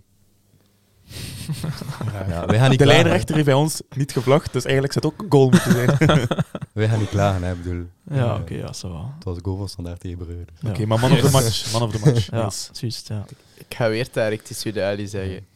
Ja, wij gaan niet De klagen. lijnrechter heeft bij ons niet gevlagd, dus eigenlijk zou het ook een goal moeten zijn. Wij gaan niet klagen, hè, ik bedoel. Ja, oké, ja, zo wel. Het was goal van Standaard tegen Brugge. Ja. Oké, maar man of the match. Man of the match. Ja, Niels. juist, ja. Ik ga weer Tarek Tissoudali zeggen.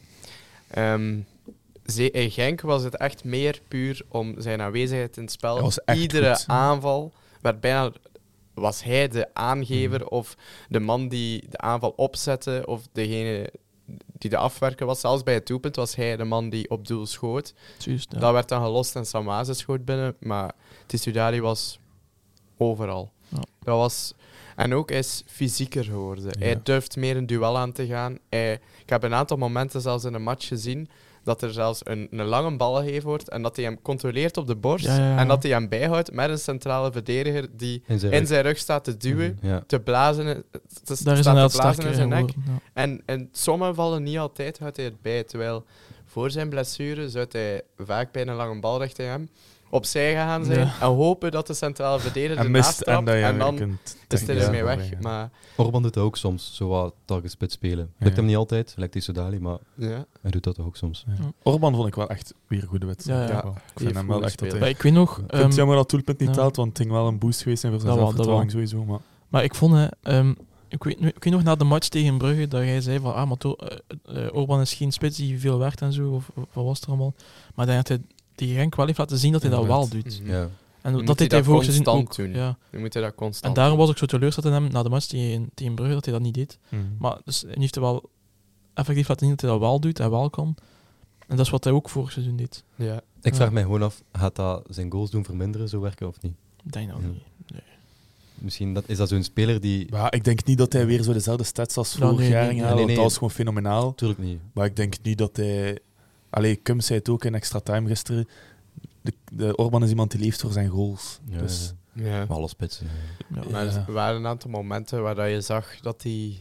In Genk was het echt meer puur om zijn aanwezigheid in het spel. Dat was echt Iedere goed. aanval werd bijna... Was hij de aangever of de man die de aanval opzette of degene die de afwerker was? Zelfs bij het doelpunt was hij de man die op doel schoot. Juist, ja. Dat werd dan gelost en Samaze schoot binnen, maar Tissoudali was overal. Ja. Dat was... En ook, hij is fysieker geworden. Ja. Hij durft meer een duel aan te gaan. Ik heb een aantal momenten zelfs in een match gezien dat er zelfs een lange bal gegeven wordt en dat hij hem controleert op de borst Ja. en dat hij hem bijhoudt met een centrale verdediger die In zijn in rug. zijn rug staat te duwen, Ja. te blazen, Daar is staat inderdaad te blazen sterker in zijn nek. geworden. Ja. En sommigen vallen niet altijd uit hij het bij, terwijl voor zijn blessure zou hij vaak bij een lange bal richting hem opzij gaan zijn Ja. en hopen dat de centrale verdediger En ernaast mist trapt en dat je en dan kunt is hij ja, ermee weg. voorbij gaan. Maar Orban doet dat ook soms, zo wat targetspits spelen. Lukt Ja. hem niet altijd, lijkt hij Sodali, maar ja, hij doet dat toch ook soms. Ja. Orban vond ik wel echt weer een goede wedstrijd. Ja, ja. Ik Die vind hem heeft wel goed echt dat gespeeld. hij... Maar ik weet nog... Ik vind het jammer dat het doelpunt niet ja. telt, want het ging wel een boost geweest zijn voor zijn Dat wel, zelfvertrouwen sowieso. Maar Maar ik vond, ik weet nog na de match tegen Brugge dat jij zei van Orban is geen spits die veel werkt en zo, of wat was er allemaal. Maar ik denk dat hij die Genk wel heeft laten zien dat hij dat wel Inderdaad. doet. Mhm. Ja. En moet dat hij deed hij dat vorig seizoen constant ook. doen. Ja. Nu moet hij dat constant En daarom doen. was ik zo teleurgesteld in hem na de match tegen Brugge dat hij dat niet deed. mm. Maar dus, hij heeft er wel effectief laten zien dat hij dat wel doet en wel kan. En dat is wat hij ook vorig seizoen deed. Ja. Ik vraag Ja. mij gewoon af, gaat dat zijn goals doen verminderen, zo werken of niet? Ik denk dat Ja. niet. Misschien is dat zo'n speler die... Maar ik denk niet dat hij weer zo dezelfde stats als Ja, vorig nee, jaar nee, ging nee. halen, Nee, want nee. dat was gewoon fenomenaal. Natuurlijk niet. Maar ik denk niet dat hij... Allee, Cum zei het ook in extra time gisteren. De Orban is iemand die leeft voor zijn goals. Ja, Dus, Ja. maar alle spitsen. Ja. Maar Ja. er waren een aantal momenten waar dat je zag dat hij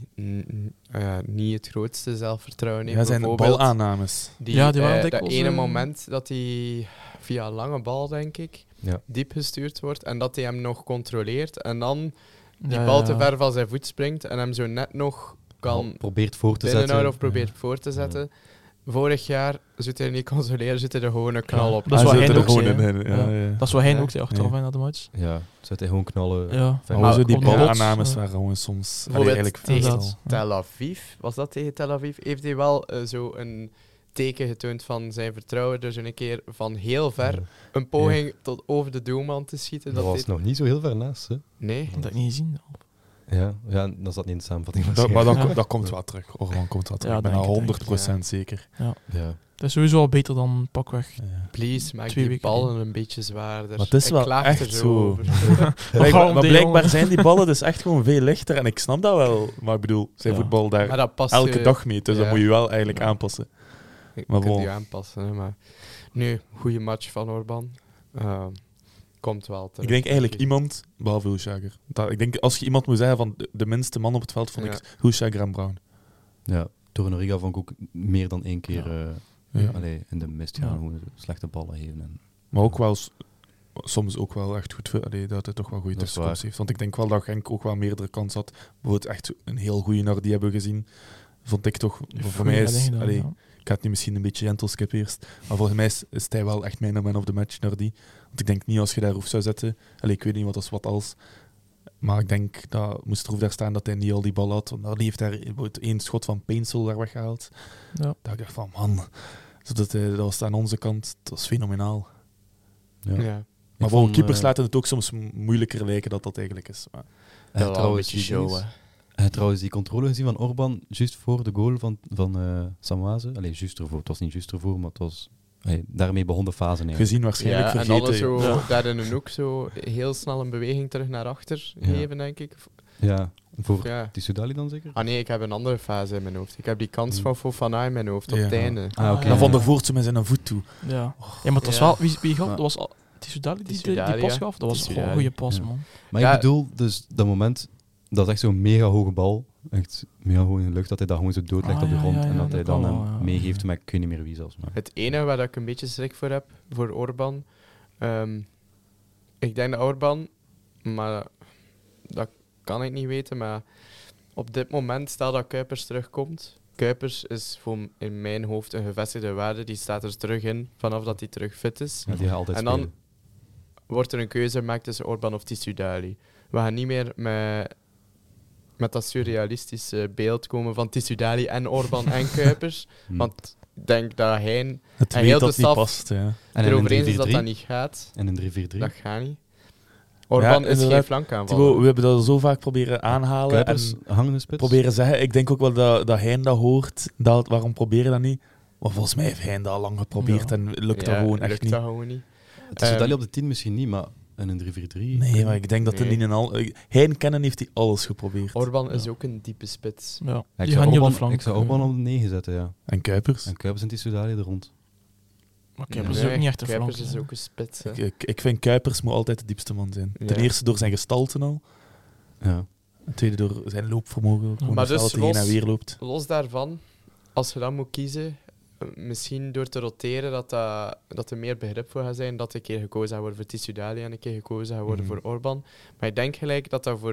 niet het grootste zelfvertrouwen heeft. ja, zijn Bijvoorbeeld balaannames. die waren dat dikwijls, ene moment dat hij via een lange bal, denk ik, Ja. diep gestuurd wordt en dat hij hem nog controleert en dan die Ja, bal ja. te ver van zijn voet springt en hem zo net nog kan Probeert voor te zetten. binnenhouden of probeert voor te zetten. Vorig jaar zit hij niet controleren, zit hij er gewoon een knal Ja. op. Dat is wat Hij hij zit er ook gewoon zei, in. hè. Ja, Ja. ja. Dat is wat hij Ja. ook zei achteraf Ja. hè, na de match. Ja, zet hij gewoon knallen. Ja. Ver. Maar zo die op de bots, balaannames ja. waren gewoon soms... Bijvoorbeeld eigenlijk tegen veelal. Tel Aviv, was dat tegen Tel Aviv? Heeft hij wel zo een teken getoond van zijn vertrouwen, dus een keer van heel ver een poging tot over de doelman te schieten. Dat was dit... nog niet zo heel ver naast. Hè? Nee. Dat heb ik niet gezien. Ja, dan zat niet in de samenvatting. Maar waarschijnlijk. dat komt wel terug. Orban komt wel terug. Ja, Ik ben denk al ik, 100% zeker. Ja. Dat is sowieso al beter dan pakweg. Ja. Please, maak 2 die weken ballen een beetje zwaarder. Maar het is Ik wel klaag echt er zo. over. Maar die blijkbaar jongen? zijn die ballen dus echt gewoon veel lichter. En ik snap dat wel. Maar ik bedoel, zijn Ja. voetbal daar Maar dat past elke je- dag mee. Dus ja. dat moet je wel eigenlijk Ja. aanpassen. Je Maar kunt bon. je aanpassen. Hè, maar... Nu, goede match van Orban. Komt wel terug. Ik denk eigenlijk iemand, behalve Hulshager. Ik denk als je iemand moet zeggen van de minste man op het veld, vond Ja. ik Hulshager en Brown. Ja, Torunariga vond ik ook meer dan één keer Ja. in de mist gaan. Ja. Gewoon slechte ballen geven. En, Maar ook wel soms ook wel echt goed dat hij toch wel goede Dat is tussenkomst waar. heeft. Want ik denk wel dat Genk ook wel meerdere kans had. Bijvoorbeeld echt een heel goede naar die hebben gezien. Vond ik toch, voor mij is... Ik ga het nu misschien een beetje gentle skip eerst. Maar volgens mij is hij wel echt mijn man of the match naar die. Want ik denk niet als je daar Roef zou zetten. Ik weet niet wat als. Maar ik denk dat moest Roef daar staan dat hij niet al die bal had. Want die heeft daar één schot van Painsel daar weggehaald. Ja. Dat ik dacht van man, dat was aan onze kant. Dat was fenomenaal. ja. Ja. Maar vond, voor keepers laten het ook soms moeilijker lijken dat eigenlijk is. Maar Hij Dat had wel een beetje die show, dinges- hè. hij had trouwens die controle gezien van Orban, juist voor de goal van Samoise. Allee, juist ervoor. Het was niet juist ervoor, maar het was... daarmee begon de fase eigenlijk. gezien waarschijnlijk Ja, en vergeten. alles zo, Ja. daar in een hoek zo heel snel een beweging terug naar achter Ja. geven, denk ik. Ja, voor Ja. die Soudali dan zeker? Ah nee, ik heb een andere fase in mijn hoofd. Ik heb die kans Hmm. van Fofana in mijn hoofd op Ja. het einde. Ah, oké. Ja. Dan Van der Voort zo met zijn voet toe. Ja. Ja, maar het was Ja. wel... Wie gaf? Maar- Dat was Tissoudali die Tissoudali, pas ja. gaf. Dat was gewoon een Tissoudali. goede pas, Ja. man. Maar Ja. ik bedoel, dus dat moment, dat is echt zo'n mega hoge bal, echt mega hoog in de lucht, dat hij dat gewoon zo doodlegt Ah, op de ja, grond ja, en ja, dat hij dat dan kan hem wel, ja. meegeeft, maar ik weet niet meer wie zelfs. Maar. Het enige waar ik een beetje schrik voor heb, voor Orban, ik denk dat Orban, maar dat kan ik niet weten, maar op dit moment, stel dat Kuipers terugkomt, Kuipers is in mijn hoofd een gevestigde waarde, die staat er terug in, vanaf dat hij terug fit is. Ja, die gaat altijd En dan spelen. wordt er een keuze gemaakt tussen Orban of Tissoudali. We gaan niet meer met dat surrealistische beeld komen van Tissoudali en Orban en Kuipers. Want ik denk dat hij Het En weet heel dat de niet staf- past. Ja. En erover eens is dat 3-4-3. dat niet gaat. En een 3-4-3. Dat gaat niet. Orban is inderdaad. geen flankaanvaller. Thibaut, we hebben dat zo vaak proberen aanhalen. Kuipers, En hangende spits. proberen zeggen. Ik denk ook wel dat hij dat hoort. Waarom probeer je dat niet? Maar volgens mij heeft hij dat al lang geprobeerd Ja. en lukt Ja, dat gewoon echt lukt niet. dat gewoon niet. Het is Soudali op de 10 misschien niet, maar en een 3-4-3. Nee, maar ik denk dat Nee. Hein Kennen heeft hij alles geprobeerd. Orban is Ja. ook een diepe spits. Ja, Ja, die ik gaan zou niet op de Orban, flank. ik zou Orban op de 9 zetten, ja. En Kuipers. En Kuipers en Tissoudali er rond. Maar Kuipers is ook niet echt een flank. Kuipers is hè. ook een spits. Hè. Ik vind Kuipers moet altijd de diepste man zijn. Ja. Ten eerste door zijn gestalte al. Ja. Ten tweede door zijn loopvermogen. Gewoon Maar dat dus hij heen en los- weer loopt. Los daarvan, als je dan moet kiezen, misschien door te roteren dat er meer begrip voor gaat zijn, dat een keer gekozen gaat worden voor Tissoudali en een keer gekozen gaat worden Mhm. voor Orban. Maar ik denk gelijk dat dat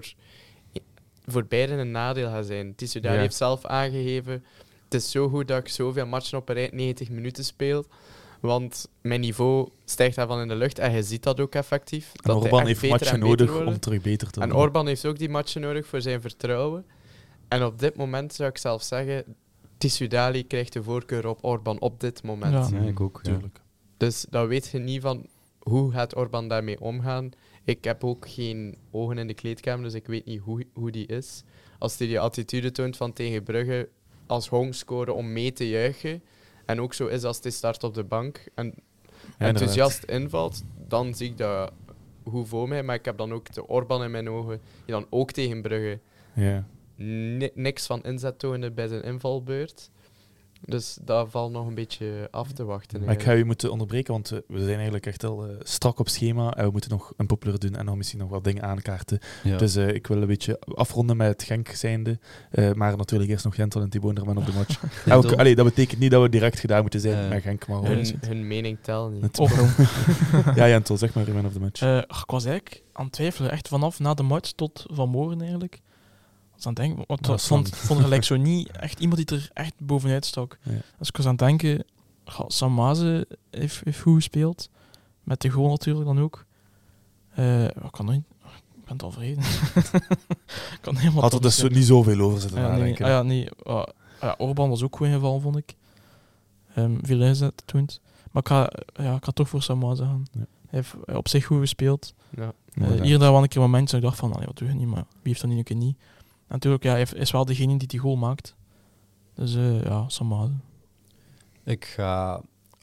voor beiden een nadeel gaat zijn. Tissoudali Ja. heeft zelf aangegeven, het is zo goed dat ik zoveel matchen op een rij 90 minuten speel, want mijn niveau stijgt daarvan in de lucht en je ziet dat ook effectief. En dat hij Orban echt heeft beter matchen en beter nodig wordt. om terug beter te En worden. Orban heeft ook die matchen nodig voor zijn vertrouwen. En op dit moment zou ik zelf zeggen, Tissoudali krijgt de voorkeur op Orban op dit moment. Ja. Ja, ik ook. Ja. Tuurlijk. Dus dan weet je niet van hoe gaat Orban daarmee omgaan. Ik heb ook geen ogen in de kleedkamer, dus ik weet niet hoe die is. Als hij die attitude toont van tegen Brugge als hong scoren om mee te juichen. En ook zo is als hij start op de bank en enthousiast invalt, dan zie ik dat goed voor mij. Maar ik heb dan ook de Orban in mijn ogen, die dan ook tegen Brugge Ja. niks van inzet toonde bij zijn invalbeurt. Dus dat valt nog een beetje af te wachten. Maar ik ga u moeten onderbreken, want we zijn eigenlijk echt al strak op schema en we moeten nog een populair doen en nog misschien nog wat dingen aankaarten. Ja. Dus ik wil een beetje afronden met het Genk zijnde, maar natuurlijk eerst nog Jentel en Thibaut Nerman op de match. En Jentel. dat betekent niet dat we direct gedaan moeten zijn met Genk, maar gewoon... Hun mening telt niet. Het- Oh, Ja, Jentel, zeg maar, man of the match. ik was eigenlijk aan het twijfelen, echt vanaf na de match tot vanmorgen eigenlijk. Ik was aan het denken, want Dat ik is vond gelijk zo niet echt iemand die er echt bovenuit stak. Ja. Dus ik was aan het denken, Sam Maze heeft goed gespeeld. Met de goal natuurlijk dan ook. Ik kan niet... Ik ben het al vergeten. Ik kan helemaal Had er dus tot- niet zoveel over zitten ja, nee, nadenken. Orban was ook goed ingevallen, vond ik. Veel inzet toen. Maar ik ga toch voor Sam Maze gaan. Ja. Hij heeft op zich goed gespeeld. Ja. Mooi, Hier en daar wel een keer een moment dat ik dacht van, wat doe je niet, maar wie heeft dat niet een keer niet? En natuurlijk, ja, hij is wel degene die goal maakt. Dus ja, Sam Maze. Ik ga...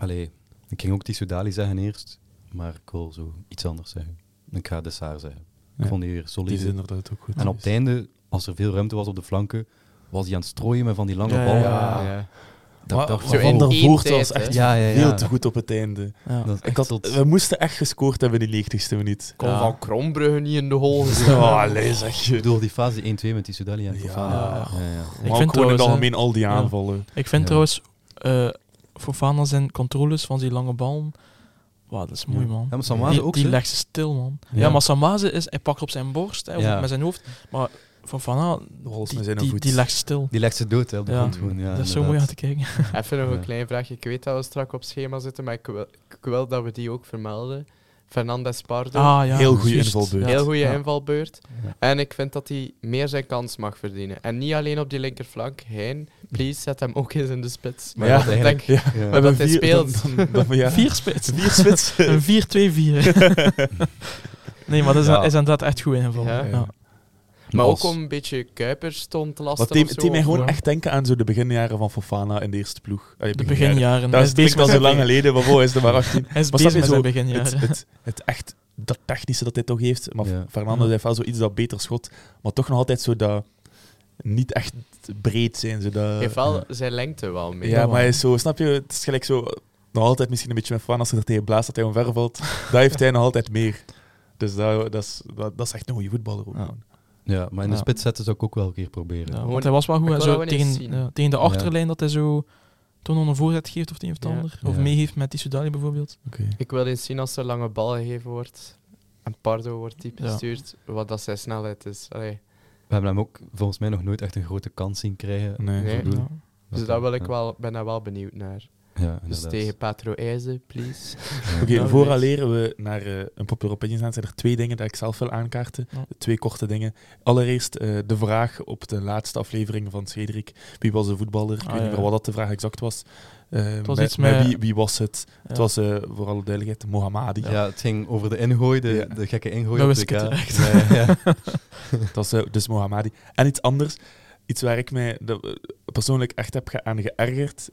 ik ging ook Tissoudali zeggen eerst, maar ik wil zo iets anders zeggen. Ik ga Dessart zeggen. Ik Ja. vond die weer Die is solide. inderdaad ook goed. En op het einde, als er veel ruimte was op de flanken, was hij aan het strooien met van die lange Ja, ballen. Ja. Maar dat Zo in Van der één Voort tijd, was hè. echt Ja. veel te goed op het einde. Ja. Dat is echt zot. We moesten echt gescoord hebben in die 90ste minuut. Kon Ja. van Krombrugge niet in de hol Oh, allee, zeg Ik je. bedoel, die fase 1-2 met Tissoudali en Ja. Fofana. Ja. Ja. Maar vind ook gewoon in het trouwens, algemeen al die ja. aanvallen. Ik vind Ja. trouwens, Fofana zijn controles van die lange ballen, wow, dat is mooi, man. Ja, maar Samaze ook, die hè? legt ze stil, man. Ja. Ja, maar Samaze hij pakt op zijn borst, hè, of Ja. met zijn hoofd. Maar Fofana, Rolls met zijn voet. die legt ze stil. Die legt ze dood hè, op de Ja. grond gewoon. Ja, Dat is zo mooi om te kijken. Even nog een Ja. klein vraagje. Ik weet dat we strak op schema zitten, maar ik wil dat we die ook vermelden. Fernandes Pardo. Ja, Heel goede juist. invalbeurt. Heel goede Ja. invalbeurt. Ja. En ik vind dat hij meer zijn kans mag verdienen. En niet alleen op die linkerflank. Hein, please, zet hem ook eens in de spits. Maar ja, dat ik denk, Ja. Ja. We dat hebben hij vier, speelt. ja. 4 spits. 4 spitsen. Een 4-2-4. Nee, maar dat is, Ja. is inderdaad echt goed ingevallen. Ja. Ja. maar Als- ook om een beetje Kuipers stond te lasten Wat deed of zo, deed mij of gewoon wat. echt denken aan zo de beginjaren van Fofana in de eerste ploeg. Allee, De beginjaren. Dat is bezig al zo lang geleden, maar hij is er maar 18. Hij is Maar bezig snap met je zijn zo, beginjaren. het echt, dat technische dat hij toch heeft. Maar Ja. Fernando Ja. heeft wel zoiets dat beter schot. Maar toch nog altijd zo dat niet echt breed zijn. Zo dat, Hij heeft wel zijn lengte wel mee. ja, maar hij is zo, snap je, het is gelijk zo, nog altijd misschien een beetje met Fofana, als hij er tegen blaast dat hij omver valt. Dat heeft hij nog altijd meer. Dus dat is echt een goede voetballer ook. Ja. gewoon. Ja, maar in de Ja. spits zetten zou ik ook wel een keer proberen. Ja, Gewoon- want hij was wel goed ik hè, wil zo dat wel eens tegen, zien. tegen de Ja. achterlijn dat hij zo toch nog een voorzet geeft of het een of het Ja. ander. Of Ja. meegeeft met die Sudali bijvoorbeeld. Oké. Ik wil eens zien als er lange bal gegeven wordt en Pardo wordt diep Ja. gestuurd, wat dat zijn snelheid is. Allee. We hebben hem ook volgens mij nog nooit echt een grote kans zien krijgen. Nee. Nee. Doen. Ja. Dus daar wil ik wel, ben daar wel benieuwd naar. Ja, Dus inderdaad. tegen Patro IJzen, please. Ja. Oké, Ja, vooraleer we naar een popular opinion gaan, zijn er 2 dingen dat ik zelf wil aankaarten. Ja. 2 korte dingen. Allereerst de vraag op de laatste aflevering van Cedric. Wie was de voetballer? Ik weet niet ja. meer wat dat de vraag exact was. was iets met- wie was het? Ja. Het was, voor alle duidelijkheid, Mohammadi. Ja, het ging over de ingooi, Ja. de gekke ingooi. Dat op wist de ik het K. echt. Ja, ja. Het was dus Mohammadi. En iets anders, iets waar ik mij persoonlijk echt heb aan geërgerd.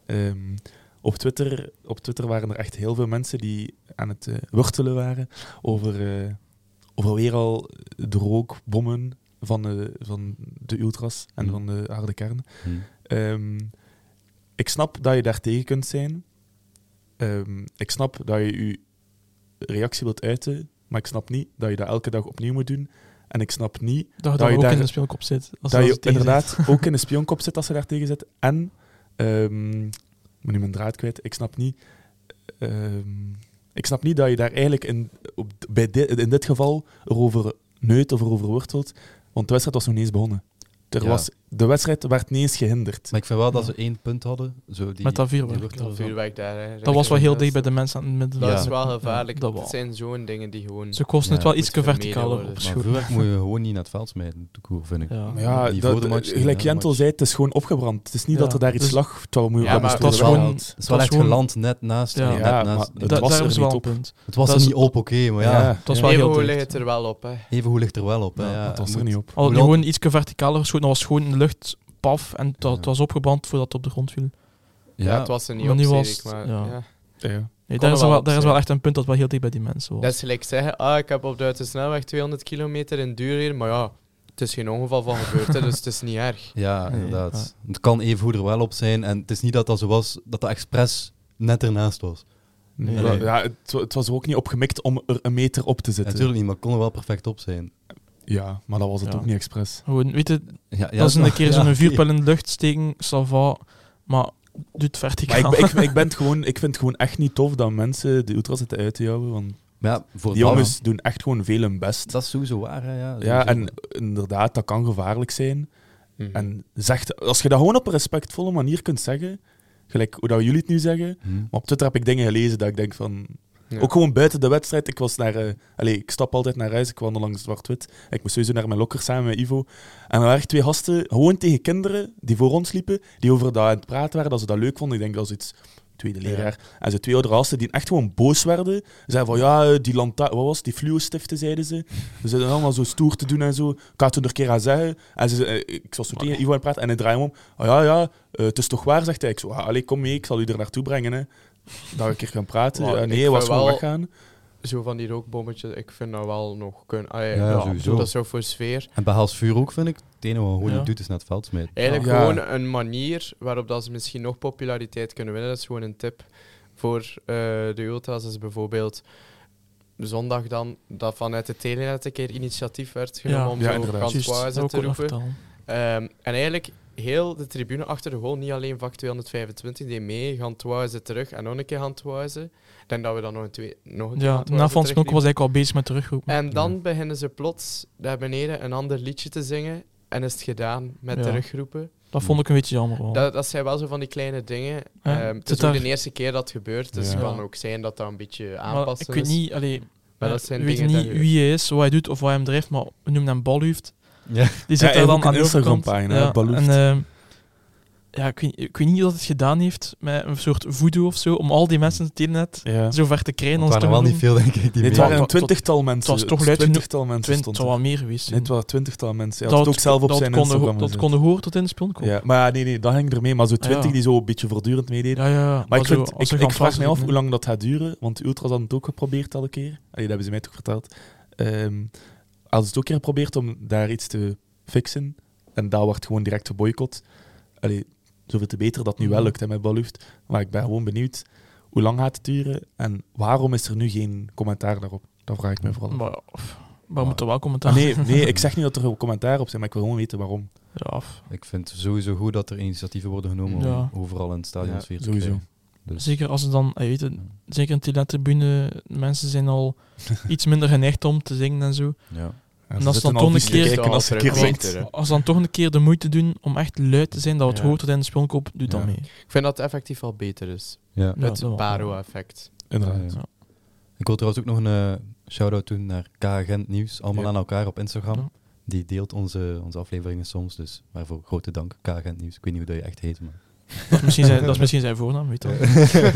Op Twitter waren er echt heel veel mensen die aan het wortelen waren over over weer al de rookbommen van de ultras en van de harde kern. Ik snap dat je daar tegen kunt zijn. Ik snap dat je je reactie wilt uiten, maar ik snap niet dat je dat elke dag opnieuw moet doen. En ik snap niet Dat je dat je ook daar, in de speelkop zit. Als dat ze je tegen inderdaad ook in de spionkop zit als ze daar tegen zit. En, ik ben nu mijn draad kwijt, ik snap niet dat je daar eigenlijk in dit geval erover neukt of erover wortelt, want de wedstrijd was nog niet eens begonnen. De wedstrijd werd niet eens gehinderd. Maar ik vind wel dat ze 1 punt hadden. Zo die, Met dat vuurwerk. die wordt er Dat zo- vuurwerk daar. Dat was wel heel dicht bij de mensen aan het midden. Dat is Ja. wel gevaarlijk. Dat Dat wel. zijn zo'n dingen die gewoon... Ze kosten het Ja, wel moet iets vermeden verticaler worden. op Maar schoot. vuurwerk moet je gewoon niet naar het veld smijten, toekoer, vind ik. Ja. Maar ja, Niet voor de match, niet gelijk na de Jentel match. zei, het is gewoon opgebrand. Het is niet Ja, dat er daar iets dus- lag. Terwijl moet je Ja, op de maar speler dat is wel gewoon- haalt. Het is wel Dat echt is gewoon- geland net naast. Ja. net Ja, naast. maar Het dat was daar er is wel niet een op. punt. het was dat er is- niet op, oké, maar ja. Ja. Dat was wel Even heel hoe dicht. ligt het er wel op, hè. Even hoe ligt er wel op. Hè? Ja, Ja, dat was het er moet- niet op. Al Hoe die lang- gewoon iets verticaler geschoten, dat was gewoon in de lucht, paf, en Ja. het was opgebrand voordat het op de grond viel. Ja, het was er niet Maar op, nu zeg was ik, maar... het- ja. ja. Ja. Nee, Kon daar is er wel wel, op daar is zijn. wel echt een punt dat wel heel dicht bij die mensen was. Dat is gelijk zeggen, ik heb op de snelweg 200 kilometer in duur hier, maar ja, het is geen ongeval van gebeurd, hè, dus het is niet erg. Ja, Nee, inderdaad. Het kan even hoe er wel op zijn. En het is niet dat dat zo was, dat dat expres net ernaast was. Nee. Nee. Ja, het was er ook niet op gemikt om er een meter op te zitten. Natuurlijk niet, maar het kon er wel perfect op zijn. Ja, maar dat was het Ja. ook niet expres. Gewoon, weet je, Ja, dat is een keer zo'n oké. vuurpijl in de lucht steken, ça va, maar doe het Maar verticaal. ik vind het gewoon echt niet tof dat mensen de ultras zitten uit te jouwen. Want Maar ja, voor die dat- jongens doen echt gewoon veel hun best. Dat is sowieso waar, hè, ja. Ja, Sowieso. en inderdaad, dat kan gevaarlijk zijn. Mhm. En als je dat gewoon op een respectvolle manier kunt zeggen, gelijk hoe dat jullie het nu zeggen, maar op Twitter heb ik dingen gelezen dat ik denk van... Ja. Ook gewoon buiten de wedstrijd. Ik was naar... ik stap altijd naar huis, ik wandel langs zwart-wit. Ik moest sowieso naar mijn lokker samen met Ivo. En er waren 2 gasten, gewoon tegen kinderen, die voor ons liepen, die over dat aan het praten waren, dat ze dat leuk vonden. Ik denk dat is iets... Tweede leerjaar. En ze 2 oudere gasten die echt gewoon boos werden. Ze zeiden van, ja, die wat was het? Die fluo-stiften, zeiden ze. Ze zeiden allemaal zo stoer te doen en zo. Ik had het er een keer aan zeggen. En ik was zo tegen Ivo aan het praten en hij draaide hem om. Ja, het is toch waar, zegt hij. Ik zo, allee, kom mee, ik zal u er naartoe brengen. Hè. Dat we een keer gaan praten. Maar ik Nee, hij was vind gewoon wel- weggaan. Zo van die rookbommetjes, ik vind dat wel nog kunnen. Ja, sowieso. Dat is zo voor sfeer. En bij Haals vuur ook, vind ik. Het enige wat gewoon Ja. niet doet, is naar het veld smijten. Eigenlijk Ja. gewoon een manier waarop dat ze misschien nog populariteit kunnen winnen. Dat is gewoon een tip voor de ultras. Is bijvoorbeeld zondag dan dat vanuit de Telenet een keer initiatief werd genomen Ja. om Ja, zo inderdaad. Gantoise dat te ook nog roepen. vertellen. En eigenlijk heel de tribune achter de goal, niet alleen vak 225, die mee, Gantoise terug en nog een keer Gantoise. Ik denk dat we dan nog een keer Ja, Gantoise na Van Snoek was terugliepen. eigenlijk al bezig met terugroepen. En dan beginnen ze plots daar beneden een ander liedje te zingen en is het gedaan met Ja. terugroepen. Dat vond ik een beetje jammer. Wel. Dat zijn wel zo van die kleine dingen. Ja, Het zit is ook daar- de eerste keer dat het gebeurt, dus Ja. het kan ook zijn dat dat een beetje Maar aanpassen ik weet is. niet, Maar dat zijn we weten dingen niet dat- wie hij is, wat hij doet of wat hem drijft, maar we noemen hem Balhoeft. Ja. Die zit hij daar heeft dan ook aan een de overkant. Instagram-pagina, hè, Balhoeft. En ja, ik weet niet wat het gedaan heeft met een soort voodoo of zo, om al die mensen het Telenet Ja. zo ver te krijgen. Het ons waren te wel niet roepen. veel, denk ik, die Het mee. waren een het was- 20-tal mensen. het was toch luid genoeg. 20-tal mensen Het stond zou er. wel meer geweest zijn. Nee, het waren 20-tal mensen. Hij had het ook zelf op dat zijn konden Instagram dat gezet. konden horen tot in de spionkop. Ja, maar ja, nee, dat ging ermee. Maar zo 20 Ja. die zo een beetje voortdurend meededen. Ja, Maar ik, zo, vind, als ze ik gaan vraag me af vastzetten, hoe lang dat gaat duren, want de Ultras hadden het ook geprobeerd al een keer. Allee, dat hebben ze mij toch verteld. Als het ook een keer geprobeerd om daar iets te fixen, en dat wordt gewoon direct geboycott. Allee, zoveel te beter dat het nu wel lukt hè, met Balluft. Maar ik ben gewoon benieuwd, hoe lang gaat het duren en waarom is er nu geen commentaar daarop? Dat vraag ik me vooral af. Maar we moeten wel commentaar. Ah, nee, ik zeg niet dat er een commentaar op zijn, maar ik wil gewoon weten waarom. Ja, Ik vind het sowieso goed dat er initiatieven worden genomen Ja. om overal in het stadion Ja, sfeer te sowieso. krijgen. Dus, zeker als ze dan, je weet het, zeker in de Telenet-tribune, mensen zijn al iets minder geneigd om te zingen en zo. ja. Ja, En ze als zitten dan al toch een vies te keer- kijken als ze een keer Als- zingt. Als ze dan toch een keer de moeite doen om echt luid te zijn, dat het Ja. hoort tot in de spionkop, doe dan Ja. mee. Ik vind dat het effectief wel beter is. Ja. Ja, dat Het wel. Paro-effect. Inderdaad. Ja. Ik wil trouwens ook nog een shout-out doen naar K-Agent Nieuws, allemaal Ja. aan elkaar op Instagram. Ja. Die deelt onze afleveringen soms, dus waarvoor grote dank, K-Agent Nieuws. Ik weet niet hoe dat je echt heet, maar... Dat is misschien zijn voornaam, weet je wel.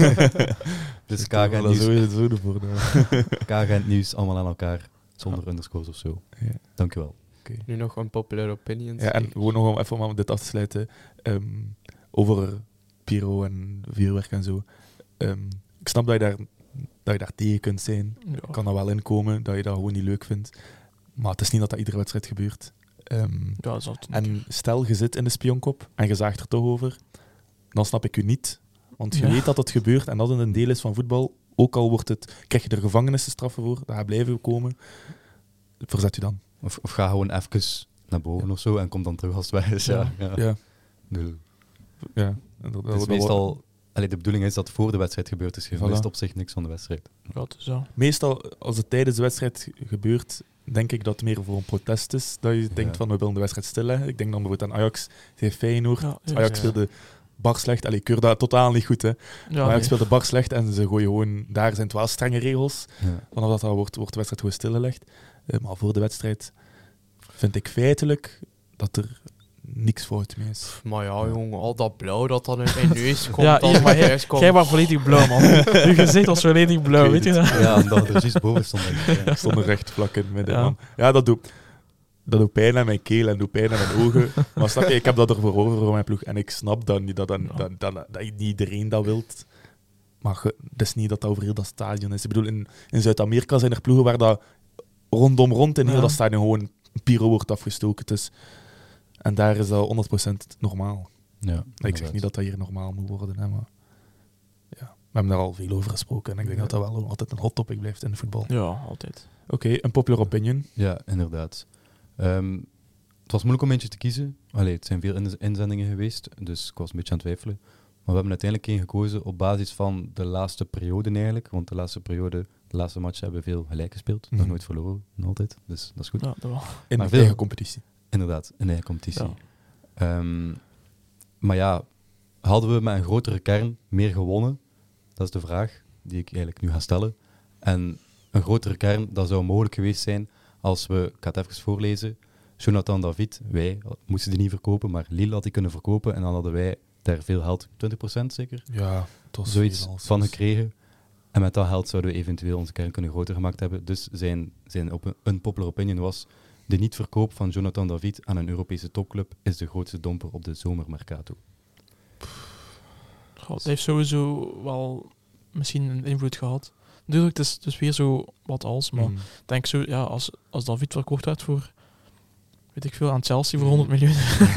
Dus Dat K-Agent is Nieuws, zo ervoor. K-Agent Nieuws, allemaal aan elkaar, zonder underscores of zo. Ja. Dankjewel. Nu nog een popular opinion. Ja, en gewoon nog even om dit af te sluiten, over pyro en vuurwerk en zo. Ik snap dat je daar dat je daar tegen kunt zijn. Ja. Kan dat wel inkomen, dat je dat gewoon niet leuk vindt. Maar het is niet dat iedere wedstrijd gebeurt. Ja, dat is altijd En stel, je zit in de spionkop en je zaagt er toch over, dan snap ik u niet. Want je Ja. weet dat het gebeurt en dat het een deel is van voetbal. Ook al krijg je er gevangenisstraffen voor, dat gaat blijven komen. Verzet u dan. Of ga gewoon even naar boven of zo en kom dan terug als het weg is. Ja. Ja. Nul. Ja. Het is meestal... Allee, de bedoeling is dat het voor de wedstrijd gebeurt, dus je Voilà. mist op zich niks van de wedstrijd. Ja, het is zo. Meestal, als het tijdens de wedstrijd gebeurt, denk ik dat het meer voor een protest is. Dat je denkt van, we willen de wedstrijd stilleggen. Ik denk dan bijvoorbeeld aan Ajax tegen Feyenoord. Ja, ja. Ajax speelde bar slecht. Allee, ik keur dat totaal niet goed, hè. Ja, Ajax nee. speelde bar slecht en ze gooien gewoon... Daar zijn het wel strenge regels. Ja. Vanaf dat wordt de wedstrijd gewoon stilgelegd. Maar voor de wedstrijd vind ik feitelijk dat er niks fout mee is. Maar ja, jongen, al dat blauw dat dan in mijn neus komt, Ja, dan hier, maar thuis komt. jij was volledig blauw, man. Je gezicht was volledig blauw, weet je dat? Ja, omdat er juist boven stond. Denk ik. Ja. Ik stond er recht vlak in het midden, Ja. man. Ja, dat doet pijn aan mijn keel en doet pijn aan mijn ogen. Maar snap je, ik heb dat ervoor over voor mijn ploeg. En ik snap dat niet, dat niet iedereen dat wilt. Maar het is niet dat dat over heel dat stadion is. Ik bedoel, in Zuid-Amerika zijn er ploegen waar dat rond in heel Ja. dat stadion gewoon een pyro wordt afgestoken. Dus, en daar is dat 100% normaal. Ja, Ik zeg niet dat dat hier normaal moet worden, hè, maar ja, we hebben daar al veel over gesproken. En ik denk dat dat wel altijd een hot topic blijft in de voetbal. Ja, altijd. Oké, een popular opinion. Ja, inderdaad. Het was moeilijk om eentje te kiezen. Allee, het zijn veel inzendingen geweest, dus ik was een beetje aan het twijfelen. Maar we hebben uiteindelijk één gekozen op basis van de laatste periode eigenlijk. Want de laatste matchen hebben veel gelijk gespeeld. Nog Mhm. nooit verloren, nog dus dat is goed. Ja, dat wel. In Maar de veel- eigen competitie. Inderdaad, een eigen competitie. Ja. Maar ja, hadden we met een grotere kern meer gewonnen? Dat is de vraag die ik eigenlijk nu ga stellen. En een grotere kern, dat zou mogelijk geweest zijn als we, ik ga het even voorlezen, Jonathan David, wij moesten die niet verkopen, maar Lille had die kunnen verkopen en dan hadden wij daar veel geld, 20% zeker, Ja, het was zoiets veel als- van gekregen. En met dat geld zouden we eventueel onze kern kunnen groter gemaakt hebben. Dus zijn unpopular opinion was, de niet-verkoop van Jonathan David aan een Europese topclub is de grootste domper op de zomermercato. Goh, het heeft sowieso wel misschien een invloed gehad. Natuurlijk, het is dus weer zo wat als, maar Mm. ik denk zo, ja, als David verkocht werd voor, weet ik veel, aan Chelsea voor 100 miljoen.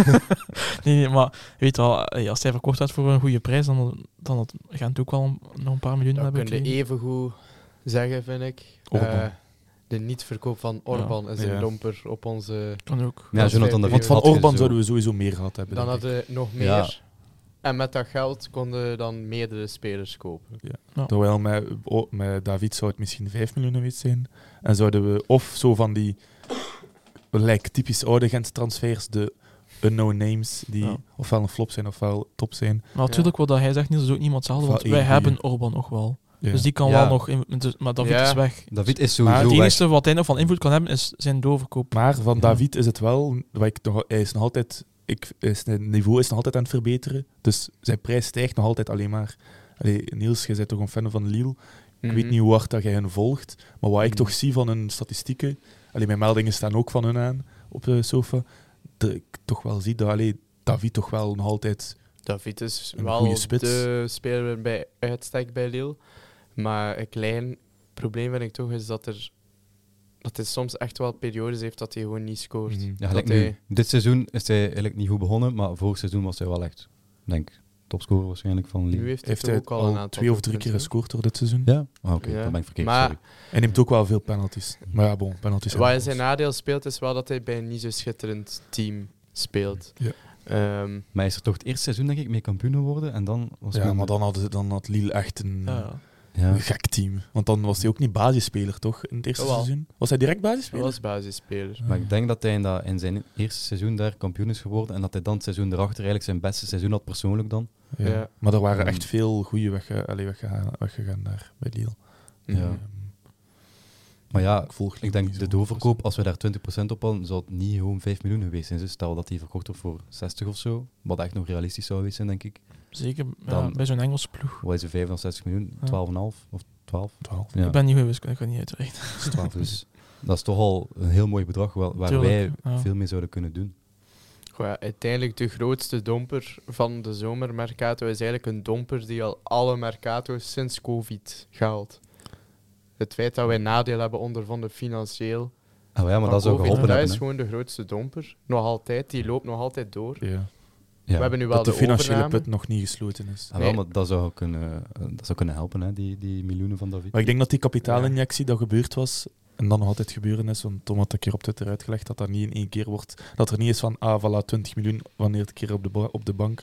nee, maar je weet wel, als hij verkocht werd voor een goede prijs, dan had Gent ook wel nog een paar miljoen Dat hebben kun je gekregen. even goed zeggen, vind ik. Orban. De niet-verkoop van Orban is Ja. een domper op onze... Kan ook. Ja, Jonathan David Want van had je Orban zo- zouden we sowieso meer gehad hebben. Dan denk ik. hadden we nog meer. Ja. En met dat geld konden we dan meerdere spelers kopen. Terwijl met David zou het misschien 5 miljoen geweest zijn. En zouden we of zo van die typisch oude Gent transfers, de unknown names, die Ja. ofwel een flop zijn ofwel top zijn. Maar natuurlijk, wat hij zegt, Niels, is ook niemand hetzelfde, want Wel wij één hebben goeie. Orban nog wel. Ja. Dus die kan Ja. wel nog... maar David Ja. is weg. David is Maar sowieso Het weg. enige wat hij nog van invloed kan hebben, is zijn doorverkoop. Maar van Ja. David is het wel, hij is nog altijd, zijn niveau is nog altijd aan het verbeteren. Dus zijn prijs stijgt nog altijd alleen maar. Allee, Niels, jij bent toch een fan van Lille. Ik weet niet hoe hard dat jij hen volgt, maar wat ik toch zie van hun statistieken, mijn meldingen staan ook van hun aan op de sofa, dat ik toch wel zie dat David toch wel nog altijd... David is Een wel goede spits. de speler bij uitstek bij Lille. Maar een klein probleem vind ik toch is dat hij soms echt wel periodes heeft dat hij gewoon niet scoort. Mhm. Ja, Dat gelijk nu. Dit seizoen is hij eigenlijk niet goed begonnen, maar vorig seizoen was hij wel echt, denk topscorer waarschijnlijk van Lille. Nu heeft, Heeft hij hij ook al een al aantal 2 of 3 keer doelpunten. gescoord door dit seizoen. Ja? Ah, oké, Ja. dan ben ik verkeerd, Maar- sorry. Hij neemt ook wel veel penalties. Maar ja, bon, penalties zijn Wat in goals. zijn nadeel speelt, is wel dat hij bij een niet zo schitterend team speelt. Ja. Ehm, Maar hij is er toch het eerste seizoen, denk ik, mee kampioen geworden en dan was Ja, men- maar dan had Lille echt een Ja. gek team. Want dan was hij ook niet basisspeler, toch? In het eerste Jawel. seizoen? Was hij direct hij basisspeler? was basisspeler. Maar ik denk dat hij in zijn eerste seizoen daar kampioen is geworden en dat hij dan het seizoen erachter eigenlijk zijn beste seizoen had persoonlijk dan. Ja. Ja. Maar er waren Mm. echt veel goede weggegaan daar bij Lille. Ja. Mhm. Maar ja, Ik volg ik Lille denk niet de zo. doorverkoop, als we daar 20% op hadden, zou het niet gewoon 5 miljoen geweest zijn. Dus stel dat hij verkocht wordt voor 60 of zo, wat echt nog realistisch zou geweest zijn, denk ik. Zeker Dan- bij zo'n Engelse ploeg. Wat is er 65 miljoen? Ja. 12,5 of 12? 12. Ja, Ik ben niet geweest, ik kan niet uitrekenen. dat is 12. Dus dat is toch al een heel mooi bedrag waar Tuurlijk, wij ja. veel mee zouden kunnen doen. Goh, ja, uiteindelijk de grootste domper van de zomermercato is eigenlijk een domper die al alle mercato's sinds COVID gehaald. Het feit dat wij nadeel hebben ondervonden financieel. Ah, ja, maar dat zou COVID, geholpen dat hebben. is gewoon de grootste domper. Nog altijd, die loopt nog altijd door. Ja. We hebben nu wel Dat de financiële overname. put nog niet gesloten is. Ah, wel, maar dat zou kunnen helpen, hè, die miljoenen van David. Maar ik denk dat die kapitaalinjectie dat gebeurd was, en dan nog altijd gebeuren is, want Tom had een keer op Twitter uitgelegd dat dat niet in één keer wordt, dat er niet is van, voilà, 20 miljoen wanneer het keer op de bank.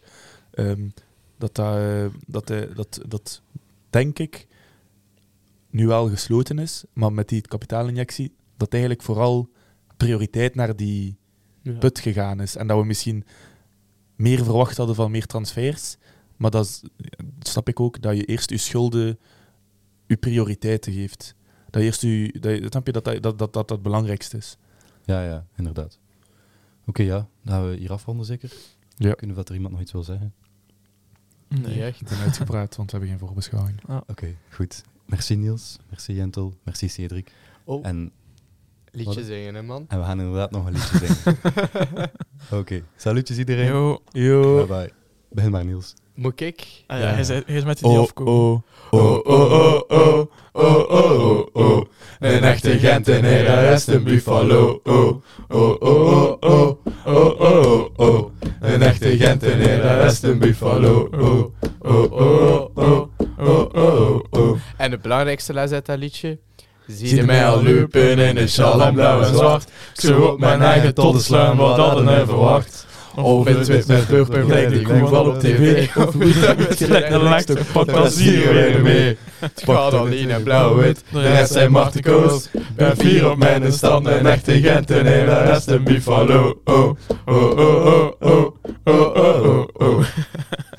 Dat denk ik nu wel gesloten is, maar met die kapitaalinjectie, dat eigenlijk vooral prioriteit naar die put gegaan is. En dat we misschien meer verwacht hadden van meer transfers, maar snap ik ook, dat je eerst je schulden je prioriteiten geeft. Dat je eerst snap je dat het belangrijkste is. Ja, inderdaad. Oké, ja. Dan gaan we hier afronden, zeker? Ja. Kunnen we dat er iemand nog iets wil zeggen? Niet Nee. echt. Ik ben uitgepraat, want we hebben geen voorbeschouwing. Oké, goed. Merci Niels, merci Jentel, merci Cedric. Oh, En liedje zingen, hè, man. we gaan inderdaad nog een liedje zingen. Oké, salutjes iedereen. Yo. Bye bye. Begin maar Niels. Moet ik? Ah, ja, hij is met die afkomen. Een echte Gentenaar, dat is een Buffalo. Een echte Gentenaar, dat is een Buffalo. En de belangrijkste les uit dat liedje? Zie je mij al lopen in een sjal en blauw en zwart. Ik zou op mijn eigen tollen slaan, wat hadden hij verwacht. Of in het met purper gelijk die koe van op tv. Of wie dat met gelijk een lang stuk fantasie weer mee. Het gaat alleen en blauw-wit, de rest zijn martico's. Ben 4 op mijn stand, een echte Gentenaar, de rest een Buffalo. Oh, oh, oh, oh, oh, oh, oh, oh.